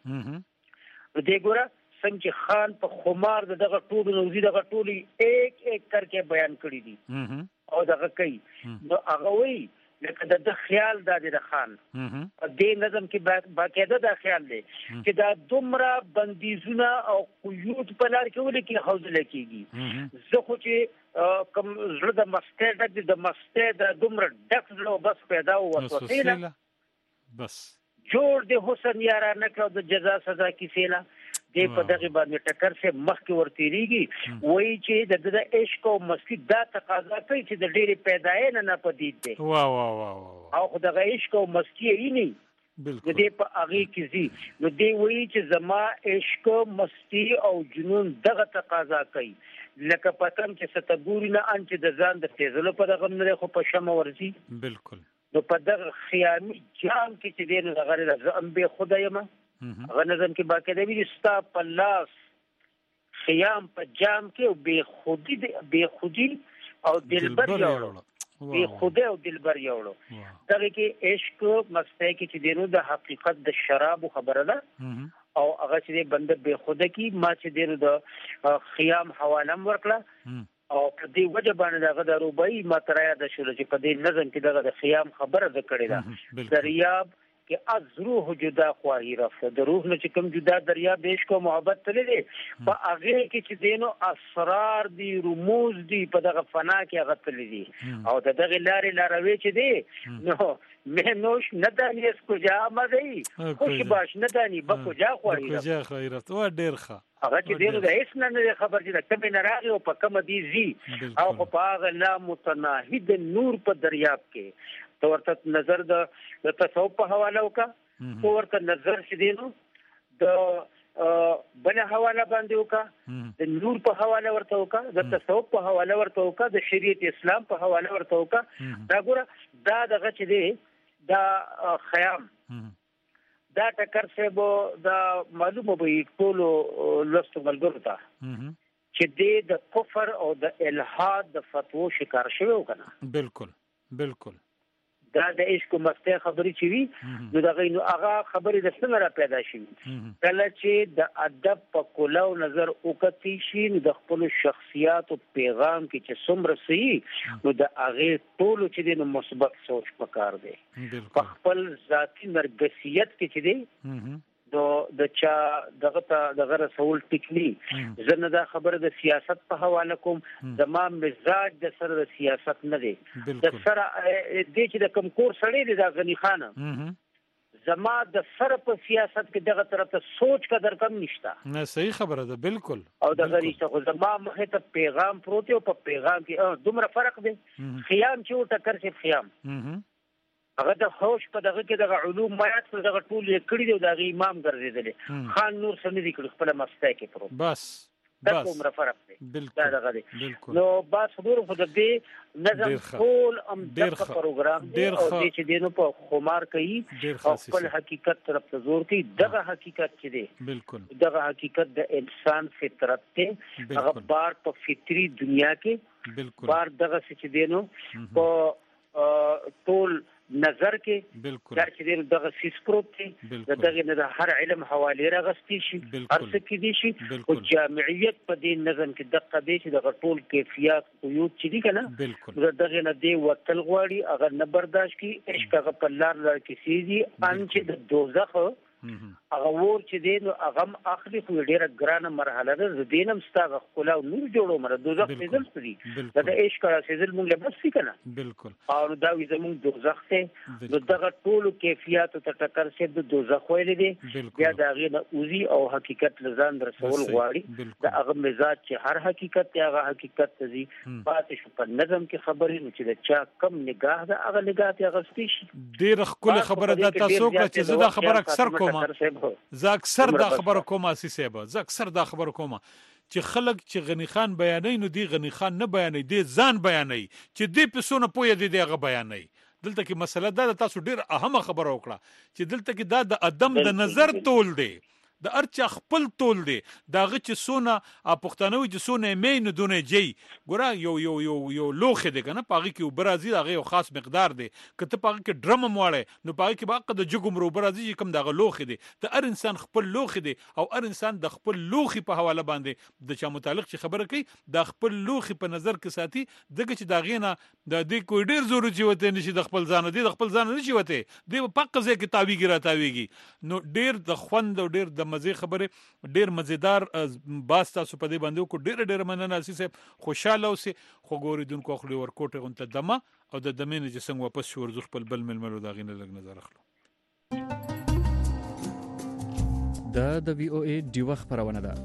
[SPEAKER 3] دې ګوره څنګه خان په خمار دغه ټول نوزي دغه ټول ایک کرکه بیان کړی دي او دغه کوي نو هغه وی لکه د خیال د خان دې نظم کې باقاعده د خیال دی چې دا دومره بندیزونه او قیود په لار کې ولکه حوصله کیږي زه خو چې کوم زړه د مسته د مسته د دومره ډک زړه بس پیدا وسوسه
[SPEAKER 2] بس
[SPEAKER 3] جوړ د حسن یارانه کړو د جزا سزا کیسه دې په دغه باندې ټکر سه مخ کې ورتيريږي وایي چې د عشق او مستی دا تقاضا کوي چې د ډېری پیدایې نه پدید دي او خدای عشق او مستی یې نه بالکل دې په هغه کې زی نو دې وایي چې زما عشق مستی او جنون دغه تقاضا کوي لکه پتم چې ستګوري نه ان چې د ځان د تیزلو په دغه نه خو په شمه ورزي
[SPEAKER 2] بالکل
[SPEAKER 3] نو په دغه خیامي جام کې چې دې نه غره زم به خدایم هغه نظم کې باقاعده وی ستا په لاس خیام په جام کې او بے خودی او دلبر یوړو بے خودی او دلبر یوړو دغه کې عشق مسته کې چې دینو د حقیقت د شراب خبره ده او هغه چې بنده بے خوده کې ما چې دینو د خیام حواله ورکړه او په دې وجه باندې دغه د روبای ماترایا د شول چې په دې نظم کې دغه د خیام خبره ذکرې ده دریاب کې از روح جدا خواهی رفته د روح نه چې کوم جدا دریاب دیش کو محبت تللی دی په هغه کې چې دینو اسرار دی رموز دی په دغه فنا کې هغه تللی دی او دغه لاروي چې دی نو مهنوش ندانی اس کجا مزي خوش باش ندانی بکجا خواهی
[SPEAKER 2] رفته و ډیر ښه
[SPEAKER 3] هغه چې دینو د هیڅ نه خبر چې د کمه ناراغي او په کم دی زی او په هغه لا متناهد نور په دریاب کې تو ورته نظر د تصوف په حواله وکا تو ورته نظر چې دینو د بل حواله باندې وکا د نور په حواله ورته وکا د تصوف په حواله ورته وکا د شریعت اسلام په حواله ورته وکا دا ګوره دا دغه چې دی دا خیام دا ټکر سبو دا معلومه به ټول لست ملګرو ته چې د کفر او د الحاد د فتوو شکار شوی وکنه
[SPEAKER 2] بالکل
[SPEAKER 3] دا د عشق مسته خبرې چې وی نو دغه نو هغه خبرې د څنګه را پیدا شي کله چې د ادب په کولو نظر وکتی شي د خپل شخصیت او پیغام کې چې څومره صحیح نو د هغه ټول چې د مثبت سوچ پکار دی په خپل ذاتی نرګسیت کې چې دی د چا دغه رسول ټیکنی زنه دا خبره د سیاست په حواله کوم زما مزاج د سره د سیاست نه دی د سره د چې د کم کور سړی دی د غنی خانه زما د سره په سیاست کې دغه طرف ته سوچ قدر کم نشتا
[SPEAKER 2] نه صحیح خبره ده بالکل
[SPEAKER 3] او د غری څخه زما مخه ته پیغام پروت او په پیغام کې دومره فرق دی خیام چې ټکر شي خیام هغه د خوش په دغه کې د علوم مات په دغه ټول یې کړی دی د امام ګرځیدل خان نور سن دي کړ خپل مسته کې پرو
[SPEAKER 2] بس
[SPEAKER 3] کومره فرق دی دا دغه دی نو بس خبرو خو د دې نظم ټول ام دغه پروګرام دی او دې چې دینو په خمار کوي او خپل حقیقت طرف ته زور کوي دغه حقیقت چې دی
[SPEAKER 2] بالکل
[SPEAKER 3] دغه حقیقت د انسان فطرت ته هغه بار په فطری دنیا کې
[SPEAKER 2] بالکل
[SPEAKER 3] بار دغه چې دینو په ټول نظر کې
[SPEAKER 2] بالکل
[SPEAKER 3] دا چې دغه سیسپروت دی دغه نه هر علم حواله راغستې شي ارڅ کې دي شي او جامعیت په دې نظم کې دغه دې چې دغه ټول کیفیت قیود چې دي کنه دغه نه دی وتل غواړي اگر نه برداشت کی عشق هغه په لار کې سيزي ان چې د دوزخ هغه ور چې دی نو هغه اخلي خو ډیره ګرانه مرحله ده زدينم ستاسو خپل او نور جوړو مر دوزخ سيزل سړي دا عشق را سيزل مونږ له بس کنه
[SPEAKER 2] بالکل
[SPEAKER 3] او دا وي زموږ دوزخ ته دغه ټول کیفیت ته ټکر سي د دوزخ ویل دي بیا دا غي اوزي او حقیقت لزان رسول غواړي دا هغه مزاج چې هر حقیقت ته هغه حقیقت ته زی پاتې شو په نظم کې خبرې نو چې چا کم نگاه ده هغه نگاه ته غستې شي
[SPEAKER 2] ډیر خپل خبره ده تاسو چې زه دا خبره اکثر کوم زه اکثر دا خبره کوم اساسه زه اکثر دا خبره کوم چې خلک چې غنی خان بیانې نو دی غنی خان نه بیانې دی ځان بیانې چې دی په سونه پوهه دی دغه بیانې دلته کې مسله دا تاسو ډیر اهمه خبره وکړه چې دلته کې دا د ادم د نظر تول دی د ارچ خپل تول دی داغه چې سونه پښتنوي چې سونه مین دونه جی ګوره یو لوخه دی کنه پاغي کې برازیل هغه یو خاص مقدار دی کته پاغي کې ډرم مواړي نو پاغي کې باقه د جګم رو برازیل کوم دغه لوخه دی د ار انسان خپل لوخه دی او ار انسان د خپل لوخي په حواله باندې د چا متعلق چې خبره کوي د خپل لوخي په نظر کې ساتي دغه چې داغینه د دې کوی ډیر زور چې وته نشي د خپل ځان دی د خپل ځان نشي وته دی په قزه کې تاویږي را تاویږي نو ډیر د خوند او ډیر د مزه خبره ډیر مزیدار باس تاسو په دې باندې کو ډیر مننه اساسه خوشاله اوسه خو ګوریدونکو خپل ورکوټه غونته دمه او د دمنه چې څنګه واپس شو ورزخ خپل بل ململو دا غینه لګ نظر اخلو
[SPEAKER 4] د وی او ای دیو خبرونه ده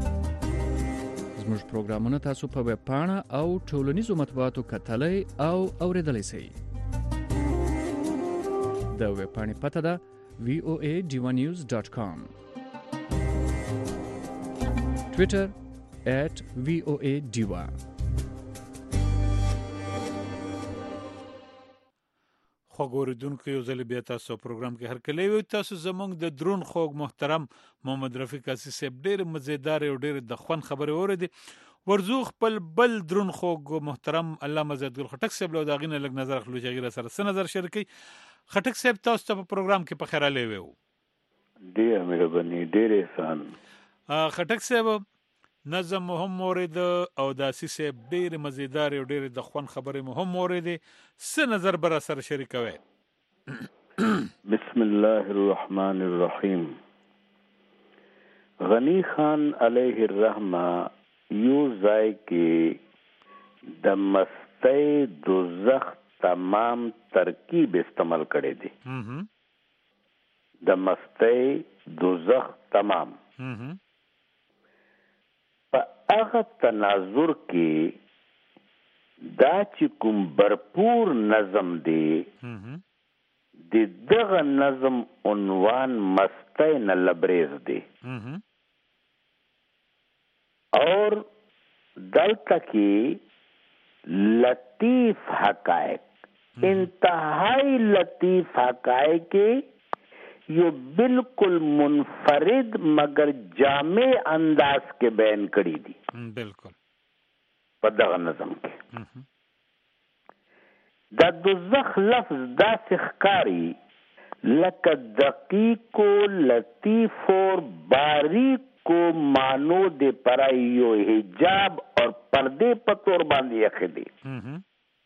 [SPEAKER 4] زموږ پروګرامونه تاسو په ویب پاڼه او ټولنیزو مطبوعاتو کتلای او اوریدلای شئ د ویب پاڼې پته ده voadivanews.com Twitter @voadiva
[SPEAKER 2] خو ګوریدونکو یو ځل بیا تاسو پروګرام کې هر کله وي تاسو زمونږ د درون خوږ محترم محمد رفیق اسي صاحب ډېر مزیدار او ډېر د خوان خبره اوریدي ورزو خپل بل درون خوږ محترم علامه زیدګل خټک صاحب له داغینه لګ نظر خلو چې غیر سره نظر شریکي خټک صاحب تاسو ته په پروګرام کې په خیره لوي
[SPEAKER 5] ډېر مهرباني ډېر احسان
[SPEAKER 2] خټک صاحب نظم هم مورد او داسې صاحب ډېر مزیدار او ډېر د خوان خبره مهم مورد س نظر بر سره شریکوي
[SPEAKER 5] بسم الله الرحمن الرحیم غنی خان علیه الرحمه یو ځای کې د مستی دوزخ تمام ترکیب استعمال کړي دي د مستی دوزخ تمام په هغه تناظر کې دا چې کوم برپور نظم دی د دغه نظم عنوان مستی نه لبریز دی اور دلته کې لطیف حقائق انتہائی لطیف حقائق یو بالکل منفرد مگر جامع انداز کے بیان کری دی
[SPEAKER 2] بالکل
[SPEAKER 5] په دغه نظم کې دا دوزخ لفظ داسې ښکاري لکه دقیق و لطیف اور باریک کو مانو دے پرائی یو حجاب اور پردے پتور باندې اخلي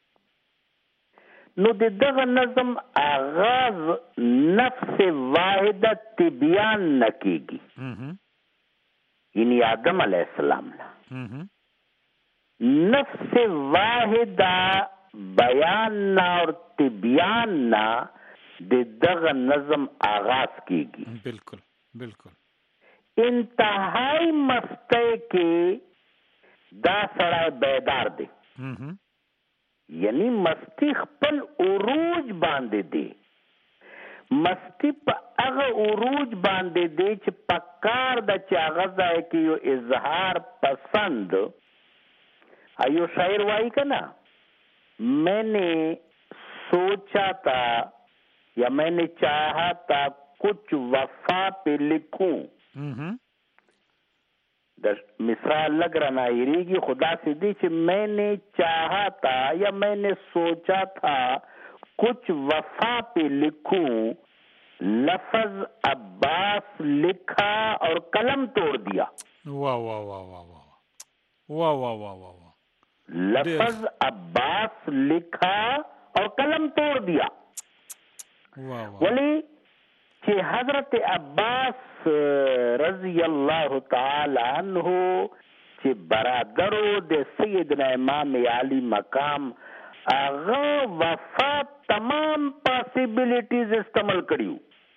[SPEAKER 5] نو دغه نظم آغاز نفس واحده تبیان نکیږي یعنی آدم علیہ السلام نا نفس واحده بیان نا اور تبیان نا دغه نظم آغاز کیږي
[SPEAKER 2] بالکل بالکل
[SPEAKER 5] انتہائی مستی کې دا سړی بیدار دی یعنی مستی خپل عروج باندې دی مستی په هغه عروج باندې دی چې پکار د چې هغه ځای کې یو اظهار پسند ایو شاعر وایي که نه میں نے سوچا تھا یا میں نے چاہا تھا کچھ وفا پہ لکھوں د مثال لگ رہا خدا سے دی چې میں نے چاہا تھا یا میں نے سوچا تھا कुछ वफा पे लिखूं, लफ्ज अब्बास लिखा और कलम तोड़ दिया।
[SPEAKER 2] वाह वाह वाह वाह वाह वाह वाह वाह वाह वाह,
[SPEAKER 5] लफ्ज अब्बास लिखा और कलम तोड़ दिया।
[SPEAKER 2] वाह वाह,
[SPEAKER 5] वली कि हजरत अब्बास रजी अल्लाह ताला अन्हु कि बरादरो दे सैयदना इमाम आली मकाम आगा वफा तमाम पॉसिबिलिटीज इस्तेमाल करियो।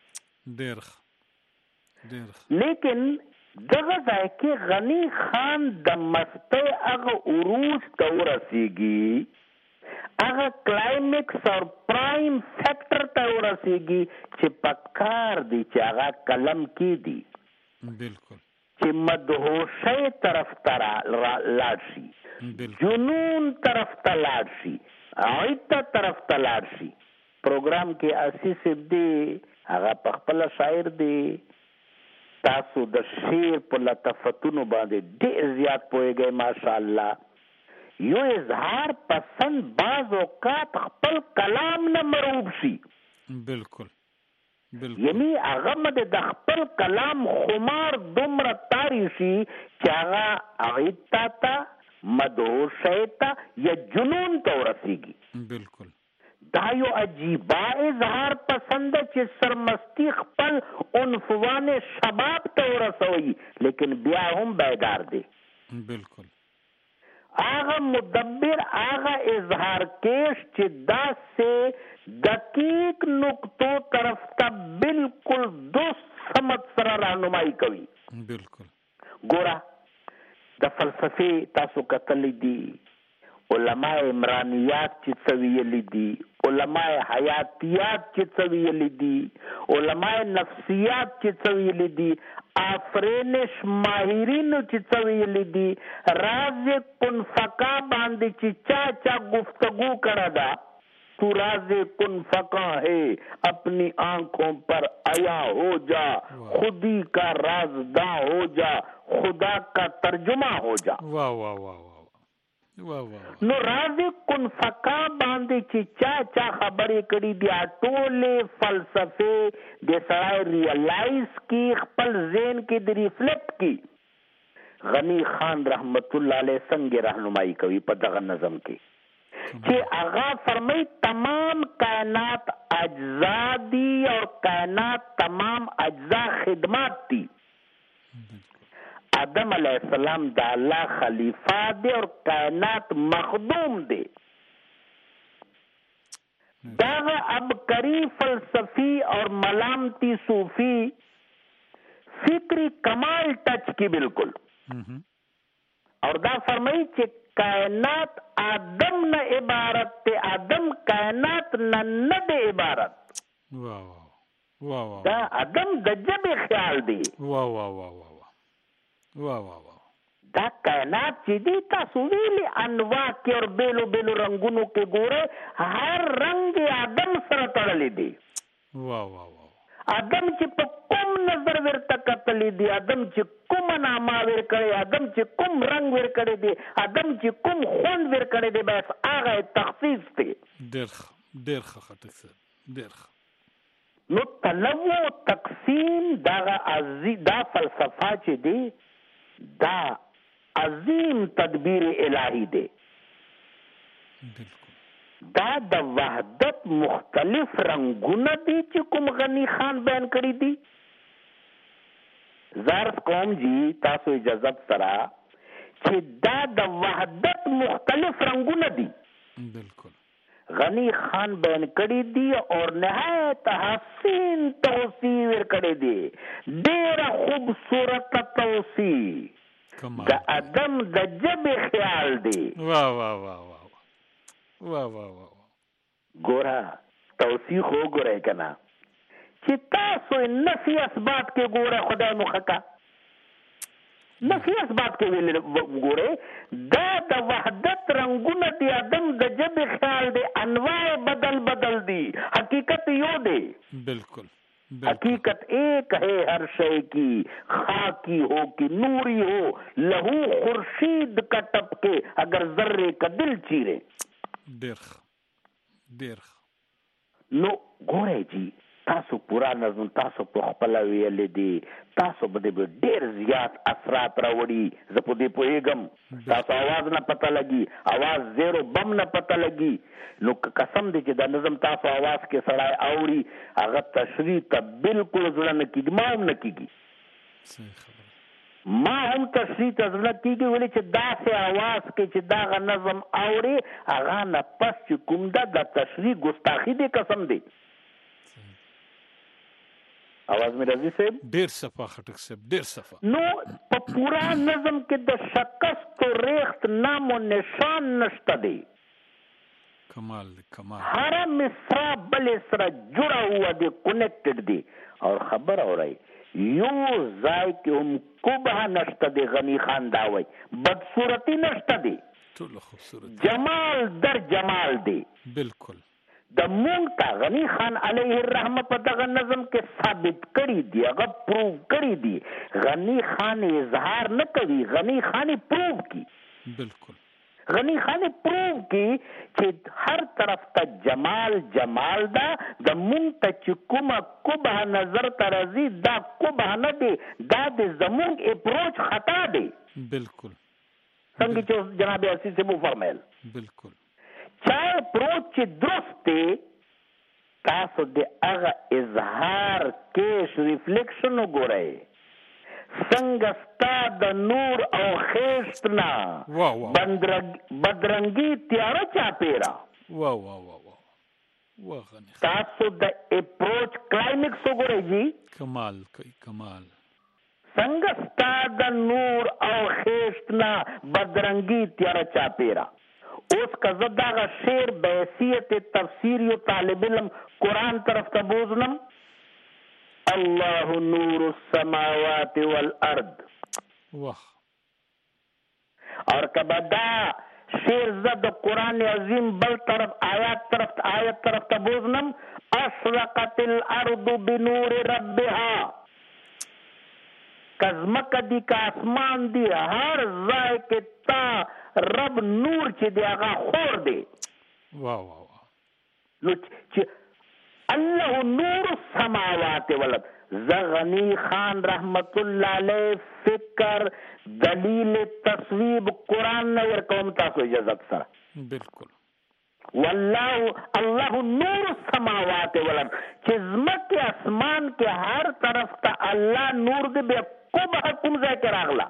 [SPEAKER 5] लेकिन जगह है कि गनी खान दमस्ते अगर उरूज तौर रसीगी, अगर क्लाइमेक्स और प्राइम फैक्टर तौर रसीगी चिपकार दी चागा कलम की दी,
[SPEAKER 2] बिल्कुल
[SPEAKER 5] कि मदहोशे तरफ तरा लाडशी, जुनून तरफ तलाडशी, आयता तरफ तलाडशी। प्रोग्राम के असी सिद्धि आगा पखपला शायर दे तासु द शेर पर लतफतुन बांधे ढेर ज्यादा पोए गए माशाअल्लाह। यो इजहार पसंद बाज औकात खपल कलाम न मरूबशी।
[SPEAKER 2] बिल्कुल बिल्कुल,
[SPEAKER 5] यानी अगम दे खपल कलाम खुमार दुमर तारीशी चागा आयता ता मदहोशैता या जुनून तो रसीगी।
[SPEAKER 2] बिल्कुल
[SPEAKER 5] दायो अजीबा इजहार पसंद चे सरमस्ती खपल उनफवाने शबाब तो रसोई, लेकिन ब्याहुम बेदार दे।
[SPEAKER 2] बिल्कुल
[SPEAKER 5] आगा मुदब्बिर आगा इजहार केश चिद्दा से दकीक नुक्तों तरफ तब बिल्कुल दुस्त समझ सरा रहनुमाई कवी।
[SPEAKER 2] बिल्कुल
[SPEAKER 5] गोरा द फलसफे तासु कतली दी, उलमाए इमरानियात चित्सवियली दी, उलमाए हयातियात चित्सवियली दी, उलमाए नफ्सियात चित्सवियली दी, आफरेनिश माहिरीन चित्सवियली दी, राज कुन फका बांधी चिचा चा गुफ्तगू करदा। तू राज़े कुन फका है, अपनी आंखों पर आया हो जा, खुदी का राज़दा हो जा, खुदा का तर्जुमा हो जा।
[SPEAKER 2] वाह वाह वाह वाह वाह।
[SPEAKER 5] नो राज़े कुन फका बांधे चिचा चा खबरें करी दिया टोले फलसफे दे सराय रियलाइज की खपल ज़ेन के दे रिफ्लेक्ट की। गनी खान रहमतुल्लाह अलैह संगे रहनुमाई कवि पदग नज़म की कि आगा फरमाई तमाम कायनात अज्जा दी और कायनात तमाम अज्जा खिदमत दी। आदम अलैहिस्सलाम दाला खलीफा दे और कायनात मखदूम दे। दागा अब करी फलसफी और मलामती सूफी फिक्री कमाल टच की बिल्कुल। और दा फरमाई कि कायनात आदम न इबारत ते, आदम कायनात न दे इबारत।
[SPEAKER 2] वाह वाह वाह वाह,
[SPEAKER 5] दा आदम दज्जब ख्याल दे।
[SPEAKER 2] वाह वाह वाह वाह वाह वाह वाह,
[SPEAKER 5] दा कायनात चिदी ता सुवीली अनवा के और बेलो बेलो रंगुनो के गोरे हर रंग आदम सर तड़ले दे।
[SPEAKER 2] वाह वाह वाह,
[SPEAKER 5] आदम ची कुम नजर वेर तकतली दी, आदम ची कुम नामा वेर करे, आदम ची कुम रंग वेर करे दे, आदम ची कुम खून वेर करे दे। बस आ गए तखसीस थे
[SPEAKER 2] देर खतक देर
[SPEAKER 5] नो तलवो तकसीम दागा अजी दा फलसफा ची दे दा अजीम तदबीर इलाही दे। दा द वहदत मुख्तलिफ रंगुन दी ची कुम गनी खान बयान करी दी। ज़ारस कौम जी तासो इजाजत सरा कि दा द वहदत मुख्तलिफ रंगुन दी
[SPEAKER 2] बिल्कुल
[SPEAKER 5] गनी खान बयान करी दी और नहायत हसीन तौसीर करे दे। डेरा खूबसूरत तौसी द अदम द जब ख्याल दे।
[SPEAKER 2] वाह वाह वाह वाह वाह वाह वाह,
[SPEAKER 5] गोरा तौसीख हो गोरे कना चिता सो नफी असबात के गोरे खुदा मुखका नफी असबात के वेले गोरे दा द वहदत रंगुन दी आदम द जब ख्याल दे अनवाए बदल बदल दी। हकीकत यो दे
[SPEAKER 2] बिल्कुल
[SPEAKER 5] हकीकत एक है हर शय की, खाकी हो कि नूरी हो, लहू खुर्शीद का टपके अगर जर्रे का दिल चीरे।
[SPEAKER 2] देर
[SPEAKER 5] نو ګورئ جی تاسو پورا نظم تاسو په خپل ویلې دي تاسو به ډېر زیات اثرات راوړي زه په دې پوهېږم تاسو आवाज نه پته لګي आवाज زیرو بم نه پته لګي نو قسم دې چې د نظم تاسو आवाज کې سړی اوري هغه تشریح ته بالکل زړه نه کېږي ما هم نه کېږي ما هم تشریح ته زړه کېږي ولې چې داسې आवाज کې چې دغه نظم اوري هغه نه پس چې کوم ده د تشریح ګستاخي دې قسم دی आवाज में राजी साहब
[SPEAKER 2] ډیر صفه خټک صاحب ډیر صفه
[SPEAKER 5] نو په پورا نظم کې د شکست او ریخت نام او نشان نشته دی
[SPEAKER 2] کمال
[SPEAKER 5] هر مصرع بل سره جڑا ہوا دی کنیکٹڈ دی اور خبر ہو رہی یو ځای کې هم کوبه نشته دی غنی خان دا وای بدصورتی نشته دی
[SPEAKER 2] ټول خوبصورت
[SPEAKER 5] جمال در جمال دی
[SPEAKER 2] بالکل
[SPEAKER 5] د مونږ ته غنی خان علیه الرحمه په دغه نظم کې ثابت کړي دی هغه پروف کړي دی غنی خان اظهار نه کوي غنی خان پروف کی
[SPEAKER 2] بالکل
[SPEAKER 5] غنی خان پروف کی چې هر طرف ته جمال جمال دا د مونږ ته چې کومه کوبه نظر ته راځي دا کوبه نه دی دا د زمونږ اپروچ خطا دی
[SPEAKER 2] بالکل
[SPEAKER 5] څنګه چې جناب عزیز سے مو فرمایل
[SPEAKER 2] بالکل
[SPEAKER 5] چا اپروچ چې درست دی تاسو د هغه اظهار کیش ریفلیکشن وګورئ څنګه ستا د نور او خیشت نه بدرنګي تیاره چاپېره تاسو د اپروچ کلایمکس وګورئ جی
[SPEAKER 2] کمال کوي کمال
[SPEAKER 5] څنګه ستا د نور او خیشت نه بدرنګي تیاره چاپېره اوس که زه دغه شعر بحیثیت تفسیر یو طالب علم قرآن طرف ته بوزنم الله نور السماوات والارض اور کبه دا شعر زه د قرآن عظیم بل طرف آیت طرف ته بوزنم اشرقت الارض بنور ربها کزمک دی کا اسمان دی هر ځای کې تا رب نور چې دی هغه خور دی نو چې الله نور السماوات والارض زغنی خان رحمت الله علیه فکر دلیل تصویب قرآن نه ورکوم تاسو اجازه سره
[SPEAKER 2] بالکل
[SPEAKER 5] والله الله نور السماوات والارض چې زمکه اسمان کې هر طرف ته الله نور دی به کوم ځای کې راغلا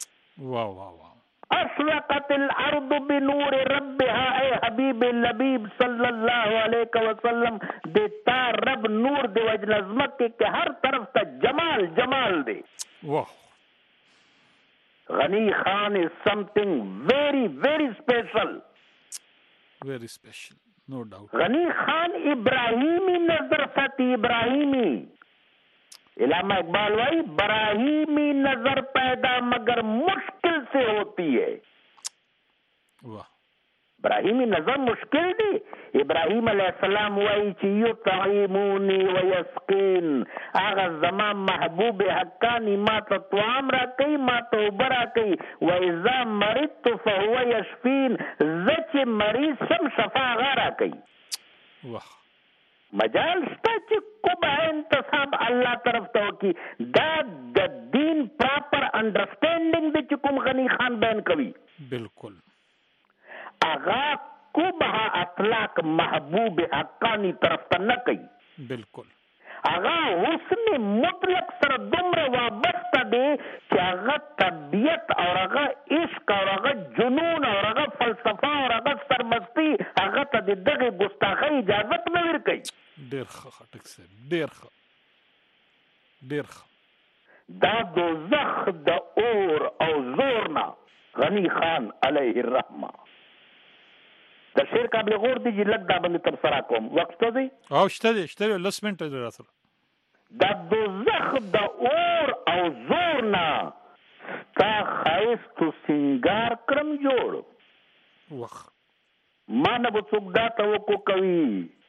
[SPEAKER 5] اشرقت الارض بنور ربها اے حبیب لبیب صلی اللہ علیہ وسلم دیتا رب نور دی وجه نظمت کې هر طرف ته جمال جمال دی غنی خان is something very very special
[SPEAKER 2] no doubt
[SPEAKER 5] غنی خان ابراہیمی نظر ساتي ابراہیمی علامہ اقبال وائی براہیمی نظر پیدا مگر مشکل سے ہوتی ہے ابراہیمی نظر مشکل دی ابراہیم علیہ السلام وائی چی یطعمونی ویسقین آغا زمان محبوب حقانی ما تا طعام را کئی ما تا عبرا کئی ویزا مرضت فهو یشفین زچ مریض شم شفا غارا کئی مجال شته چې کومه انتصاب الله طرف ته وکړي دا د دین پراپر انډرسټینډینګ دی چې کوم غنی خان بیان کوي
[SPEAKER 2] بالکل
[SPEAKER 5] هغه کومه اطلاق محبوب حقانی طرف ته نه کوي
[SPEAKER 2] بالکل
[SPEAKER 5] هغه حسن مطلق سره دومره وابسته دی چې هغه طبیعت او هغه عشق او هغه جنون او هغه فلسفه او هغه سرمستی هغه ته دغه ګستاخی اجازه نه ورکوي
[SPEAKER 2] ډیر ښه خټک صاحب ډیر ښه
[SPEAKER 5] دا دوزخ د اور او زور نه غنی خان علیه الرحمه د شعر قابل غور دی چې لږ دا باندې تبصره کوم وخت ته دی
[SPEAKER 2] او شته 10 منټه دی راسره
[SPEAKER 5] دا دوزخ د اور او زور نه ستا ښایست سنگار کرم جوړ ما نه به څوک دا توقع کوي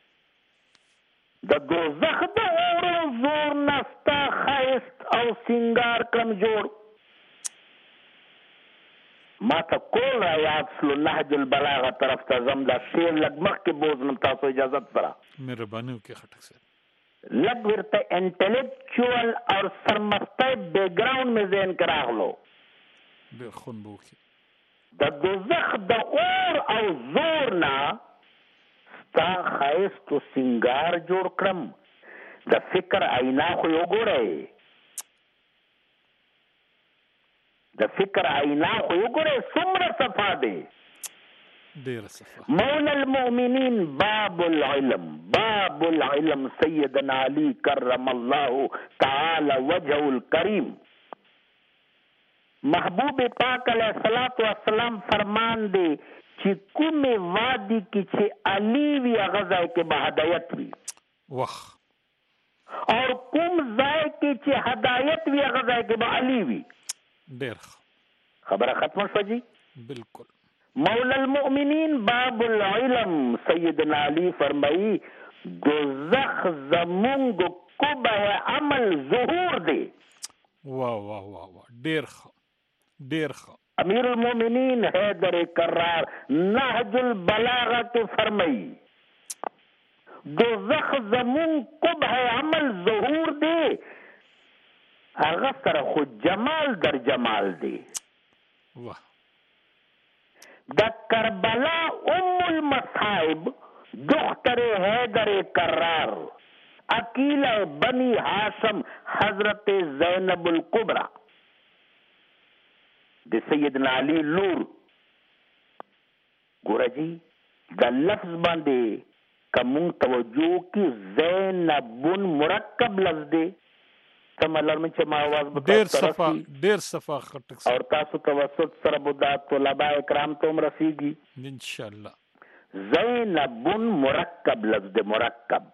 [SPEAKER 5] د دوزخ د اور او زور نه ستا ښایست او سنگار کرم جوړ ما ته کول را یاد سلو نهج البلاغه طرف ته ځم دا شعر لږ مخکې بوزنم تاسو اجازت سره
[SPEAKER 2] مهرباني وکړئ خټک صاحب
[SPEAKER 5] لږ ورته انټلیکچوال اور سرمستی بیک ګراوند مې ذهن کې راغلو
[SPEAKER 2] ډېر خوند به وکړي
[SPEAKER 5] د دوزخ د اور او زور نه ستا ښایست و سینګار جوړ کړم د فکر آینا خو یې وګورئ د فکر آینا خو یې وګورئ څومره صفا دی
[SPEAKER 2] ډېره صفا
[SPEAKER 5] مولا المؤمنین باب العلم سیدنا علی کرم الله تعالی وجهه الکریم محبوب پاک علیہ الصلوۃ والسلام فرمان دی چې کومه وادي کې چې علی وی غزای کې به هدایت وی
[SPEAKER 2] وخ
[SPEAKER 5] اور کوم ځای کې چې هدایت وی غزای کې به علی وی
[SPEAKER 2] ډېر
[SPEAKER 5] خبره ختمه شو جی
[SPEAKER 2] بالکل
[SPEAKER 5] مولا المؤمنین باب العلم سیدنا علی فرمائی دوزخ زمونږ کوبه عمل ظهور دی
[SPEAKER 2] واہ واہ واہ واہ ډېر
[SPEAKER 5] امیر المؤمنین حیدر کرار نهج البلاغه کې فرمائی دوزخ زمونږ کوبه عمل ظهور دی هغه سره خو جمال در جمال دی
[SPEAKER 2] واہ
[SPEAKER 5] د کربلا المصائب دختر حیدر کرار عقیلہ بنی ہاشم حضرت زینب الکبرى د سیدنا علی لور ګوره جی د لفظ باندې کوم توجه کی زینب مرکب لفظ دی تملر من چې ما आवाज
[SPEAKER 2] ډیر صفا خټک
[SPEAKER 5] اور تاسو توسط سره بودا طلباء کرام ته رسیږي
[SPEAKER 2] ان شاء الله
[SPEAKER 5] زینب مرکب لفظ مرکب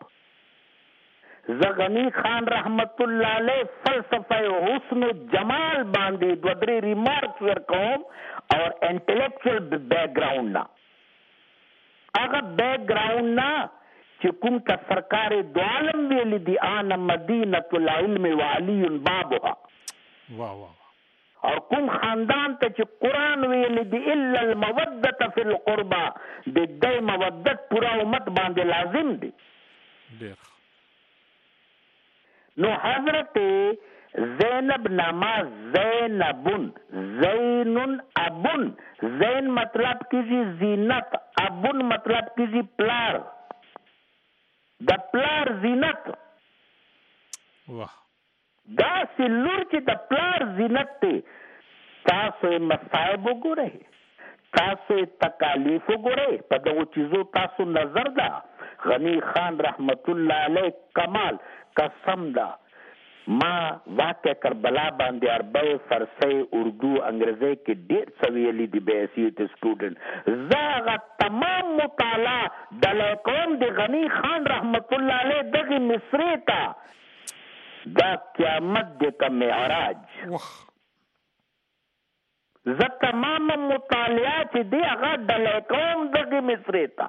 [SPEAKER 5] زغنی خان رحمت الله علیه فلسفه حسن و جمال باندې دو درې ریمارکس ورکوم اور انټلیکچوال بیک ګراوند نا هغه بیک ګراوند نا چې کوم کا سرکار دو عالم ویل دی ان مدینه العلم وعلی بابها
[SPEAKER 2] واہ واہ
[SPEAKER 5] اور کوم خاندان ته چې قران ویل دی الا الموده فی القربى د دې مودت پورا امت باندې لازم دی
[SPEAKER 2] ډیر
[SPEAKER 5] نو حضرت زینب ناما زینبن زینن ابن زین مطلب کیږي زینت ابن مطلب کیږي پلار د پلار زینت
[SPEAKER 2] واه
[SPEAKER 5] دا سلور چې د پلار زینت ته تاسو مصائب وګورئ تاسو تکالیف وګورئ په دغه چیزو تاسو نظر دا غنی خان رحمت الله علیه کمال قسم دا ما واقع کربلا باندې عربی فارسی اردو انګریزی کې ډېر څه ویلي دي به حیثیت سټوډنټ زه تمام مطالعه ډله کوم د غنی خان رحمت الله علیه دغه مصري ته دا قیامت د معراج زه تمام مطالعه چې دی هغه ډله کوم دغه مصري ته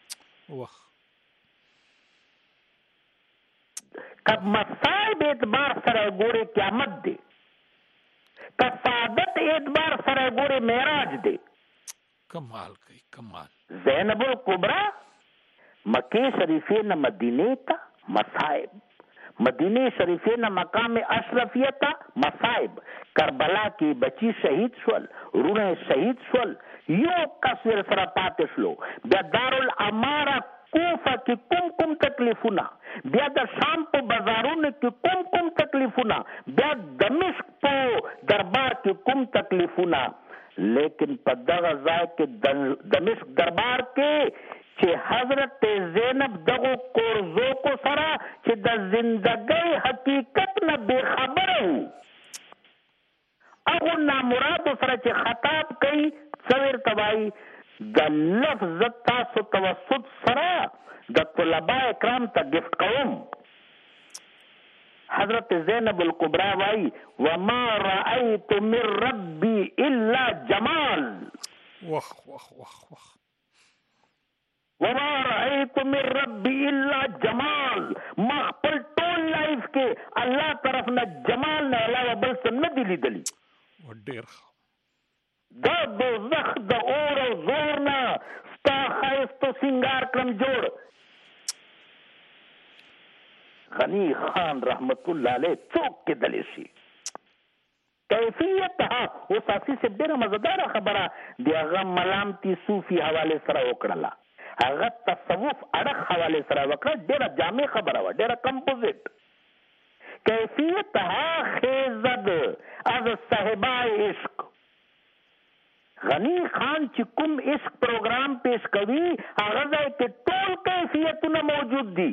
[SPEAKER 5] کب مصائب اعتبار سره ګوري قیامت دی کب سعادت اعتبار سره ګوري معراج دی
[SPEAKER 2] کمال کوي کمال
[SPEAKER 5] زینب الکبرى مکه شریفه نه مدینه ته مصائب مدینه شریفه نه مقام اشرفیت مصائب کربلا کې بچی شهید شول رونه شهید شول یو کسر سره پاتې شلو بیا دارالاماره کوفه کې کوم تکلیفونه بیا د شام په بازارونو کې کوم تکلیفونه بیا دمشق په دربار کې کوم تکلیفونه لیکن په دغه ځای کې دمشق دربار کې چې حضرت زینب دغه کورزو کو سره چې د زندګۍ حقیقت نه بے خبره وو هغه نامراد سره چې خطاب کوي څویر توای د لفظ تاسو توسط سره د طلباء کرام ته گفت قوم حضرت زینب الکبرى وائی وما رأيت من ربي الا جمال
[SPEAKER 2] وخ وخ وخ وخ
[SPEAKER 5] وما رأيت من ربي الا جمال ما خپل ټول لایف کې الله طرف نه جمال نه علاوه بل څه نه دی لیدلی
[SPEAKER 2] وډیر
[SPEAKER 5] دا دوزخ د اور او زور نه ستا ښایست و سینګار کړم جوړ. غنی خان رحمت الله علیه څوک کېدلی شي؟ کیفیت اوس اسی سے ډېره مزداره خبره د هغه ملامتي صوفي حوالې سره وکړله، هغه تصوف اړخ حوالې سره وکړه، ډېره جامع خبره وه، ډېره کمپوزیټ. کیفیت خیزد از صاحبای عشق. غنی خان چې کوم عشق پروګرام پیش کوي هغه ځای کې ټول کیفیتونه موجود دي.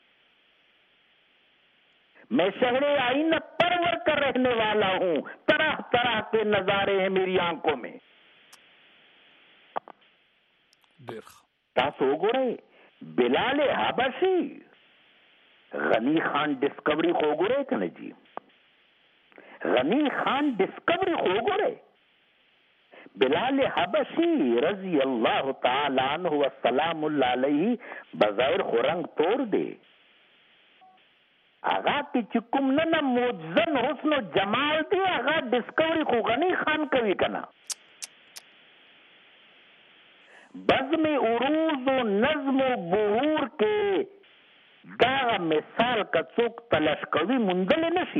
[SPEAKER 5] میں شہر آئینہ پرور کر رہنے والا ہوں، طرح طرح کے نظارے ہیں میری آنکھوں میں. تاسو وګورئ بلال حبشي غنی خان ډسکوري خو وګورئ کنه جی، غنی خان ډسکوري خو وګورئ. بلال حبشي رضی اللہ تعالی عنہ والسلام اللہ علیہ بظاہر خو رنگ تور دی، هغه کې چې کوم نه موجزن حسن و جمال دی هغه ډسکوري خو غنی خان کوي کنه. بزم عروض و نظم و بهور کې دا مثال که څوک تلاش کوي موندلی نشي.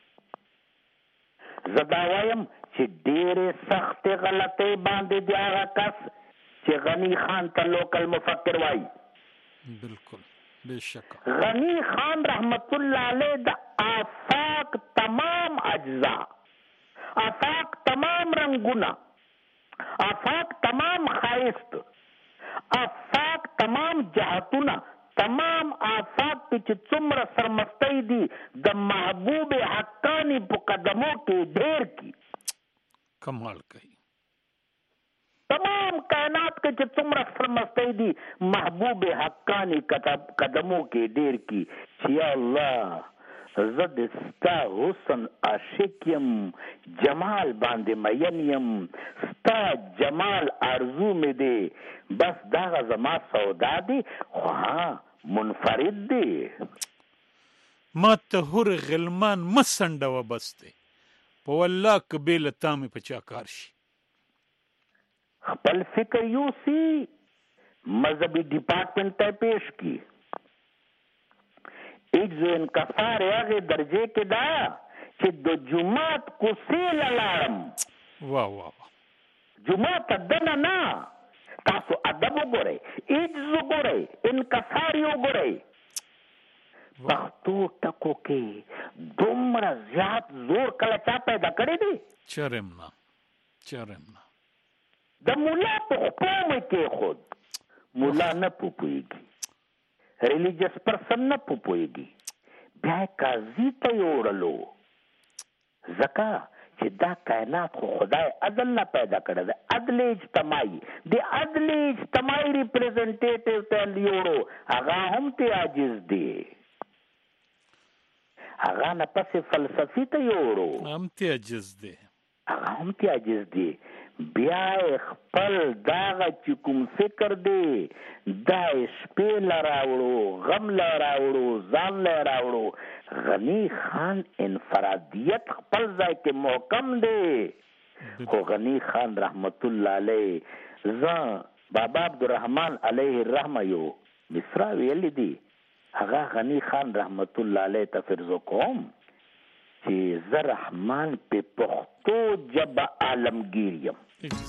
[SPEAKER 5] زه دا وایم چې ډېرې سختې غلطۍ باندې دی هغه کس چې غنی خان ته لوکل مفکر وایي.
[SPEAKER 2] بالکل بشک.
[SPEAKER 5] غنی خان رحمت اللہ علیہ دا آفاق تمام اجزا، آفاق تمام رنگونا، آفاق تمام خائست، آفاق تمام جہتونا، تمام آفاق پی چی څومره سرمستی دی د محبوب حقانی پو قدموں کے ڈھیر کی
[SPEAKER 2] کمال کئی.
[SPEAKER 5] تمام کائنات کے چې څومره سرمستی دي محبوب حقانی قدموں کې ډیر کی. چې یا الله زه د ستا حسن عاشق یم، جمال باندې مین یم، ستا جمال آرزو مې دی، بس دغه زما سودا دی خو منفرد دی.
[SPEAKER 2] ما ته هر غلمان مسنډوه بس دی، په والله که بې له تا مې په چا کار شي.
[SPEAKER 5] خپل فکر یوسی مذہبی ڈپارٹمنٹ ته پیش کی. ایک جو انکسار هغه درجه کې دا چې د جمعات کوسې لاړم.
[SPEAKER 2] واه واه
[SPEAKER 5] جمعات دنه نه، تاسو ادب وګورئ، عجز وګورئ، انکسار وګورئ. پښتو ټکو کې دومره زیات زور کله چا پیدا کړی دی؟
[SPEAKER 2] چرم نه
[SPEAKER 5] د مولا په خپو مې کې خود مولا نه پوپویږي، ریلیجس پرسن نه پوپویږي، بیا قاضي ته یوړلو ځکه چې دا کائنات خو خدای عدل نه پیدا کړی دی، عدل اجتماعي، د عدل اجتماعي ریپرزنټیټیو ته یوړو، هغه هم ته عاجز دی، هغه نه پسې فلسفي ته یوړو،
[SPEAKER 2] هم ته عاجز دی،
[SPEAKER 5] هغه هم ته عاجز دی. بیا خپل داغه چې کوم فکر دی دا شپې له راوړو، غم له راوړو، ځان له راوړو. غنی خان انفرادیت خپل ځای کې محکم دی، خو غنی خان رحمت الله علیه زه بابا عبدالرحمن علیه الرحمه یو مصرا ویلی دی، هغه غنی خان رحمت الله علیه ته فرض کوم چې زه رحمان په پښتو ژبه عالمگیر یم.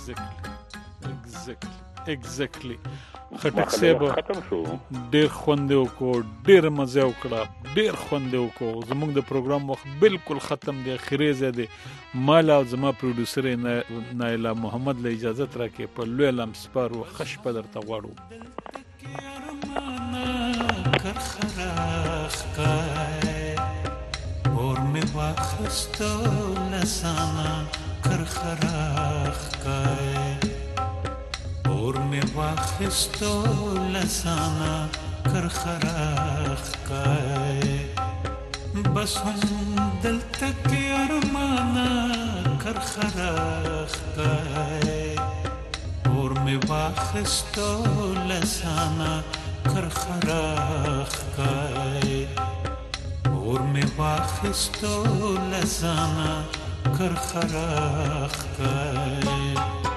[SPEAKER 2] ایگزیکټلی خټک صاحب ډېر خوند وکړو، ډېر مزه وکړه، ډېر خوند وکړو. زموږ د پروګرام وخت بالکل ختم دی، اخري ځای دی. مال او زما پروډوسر نایلا محمد له اجازت راکړي په لوی لم سپارو خش په درته غواړو. اور میں واخستو لسانا کرخراخ کائے، اور میں واخستو لسانا کرخراخ کائے، بس ہم دل تک ارمانا کرخراخ کائے، اور میں واخستو لسانا کرخراخ کائے، اور میں واخستو لسانا
[SPEAKER 1] کرخراخ کای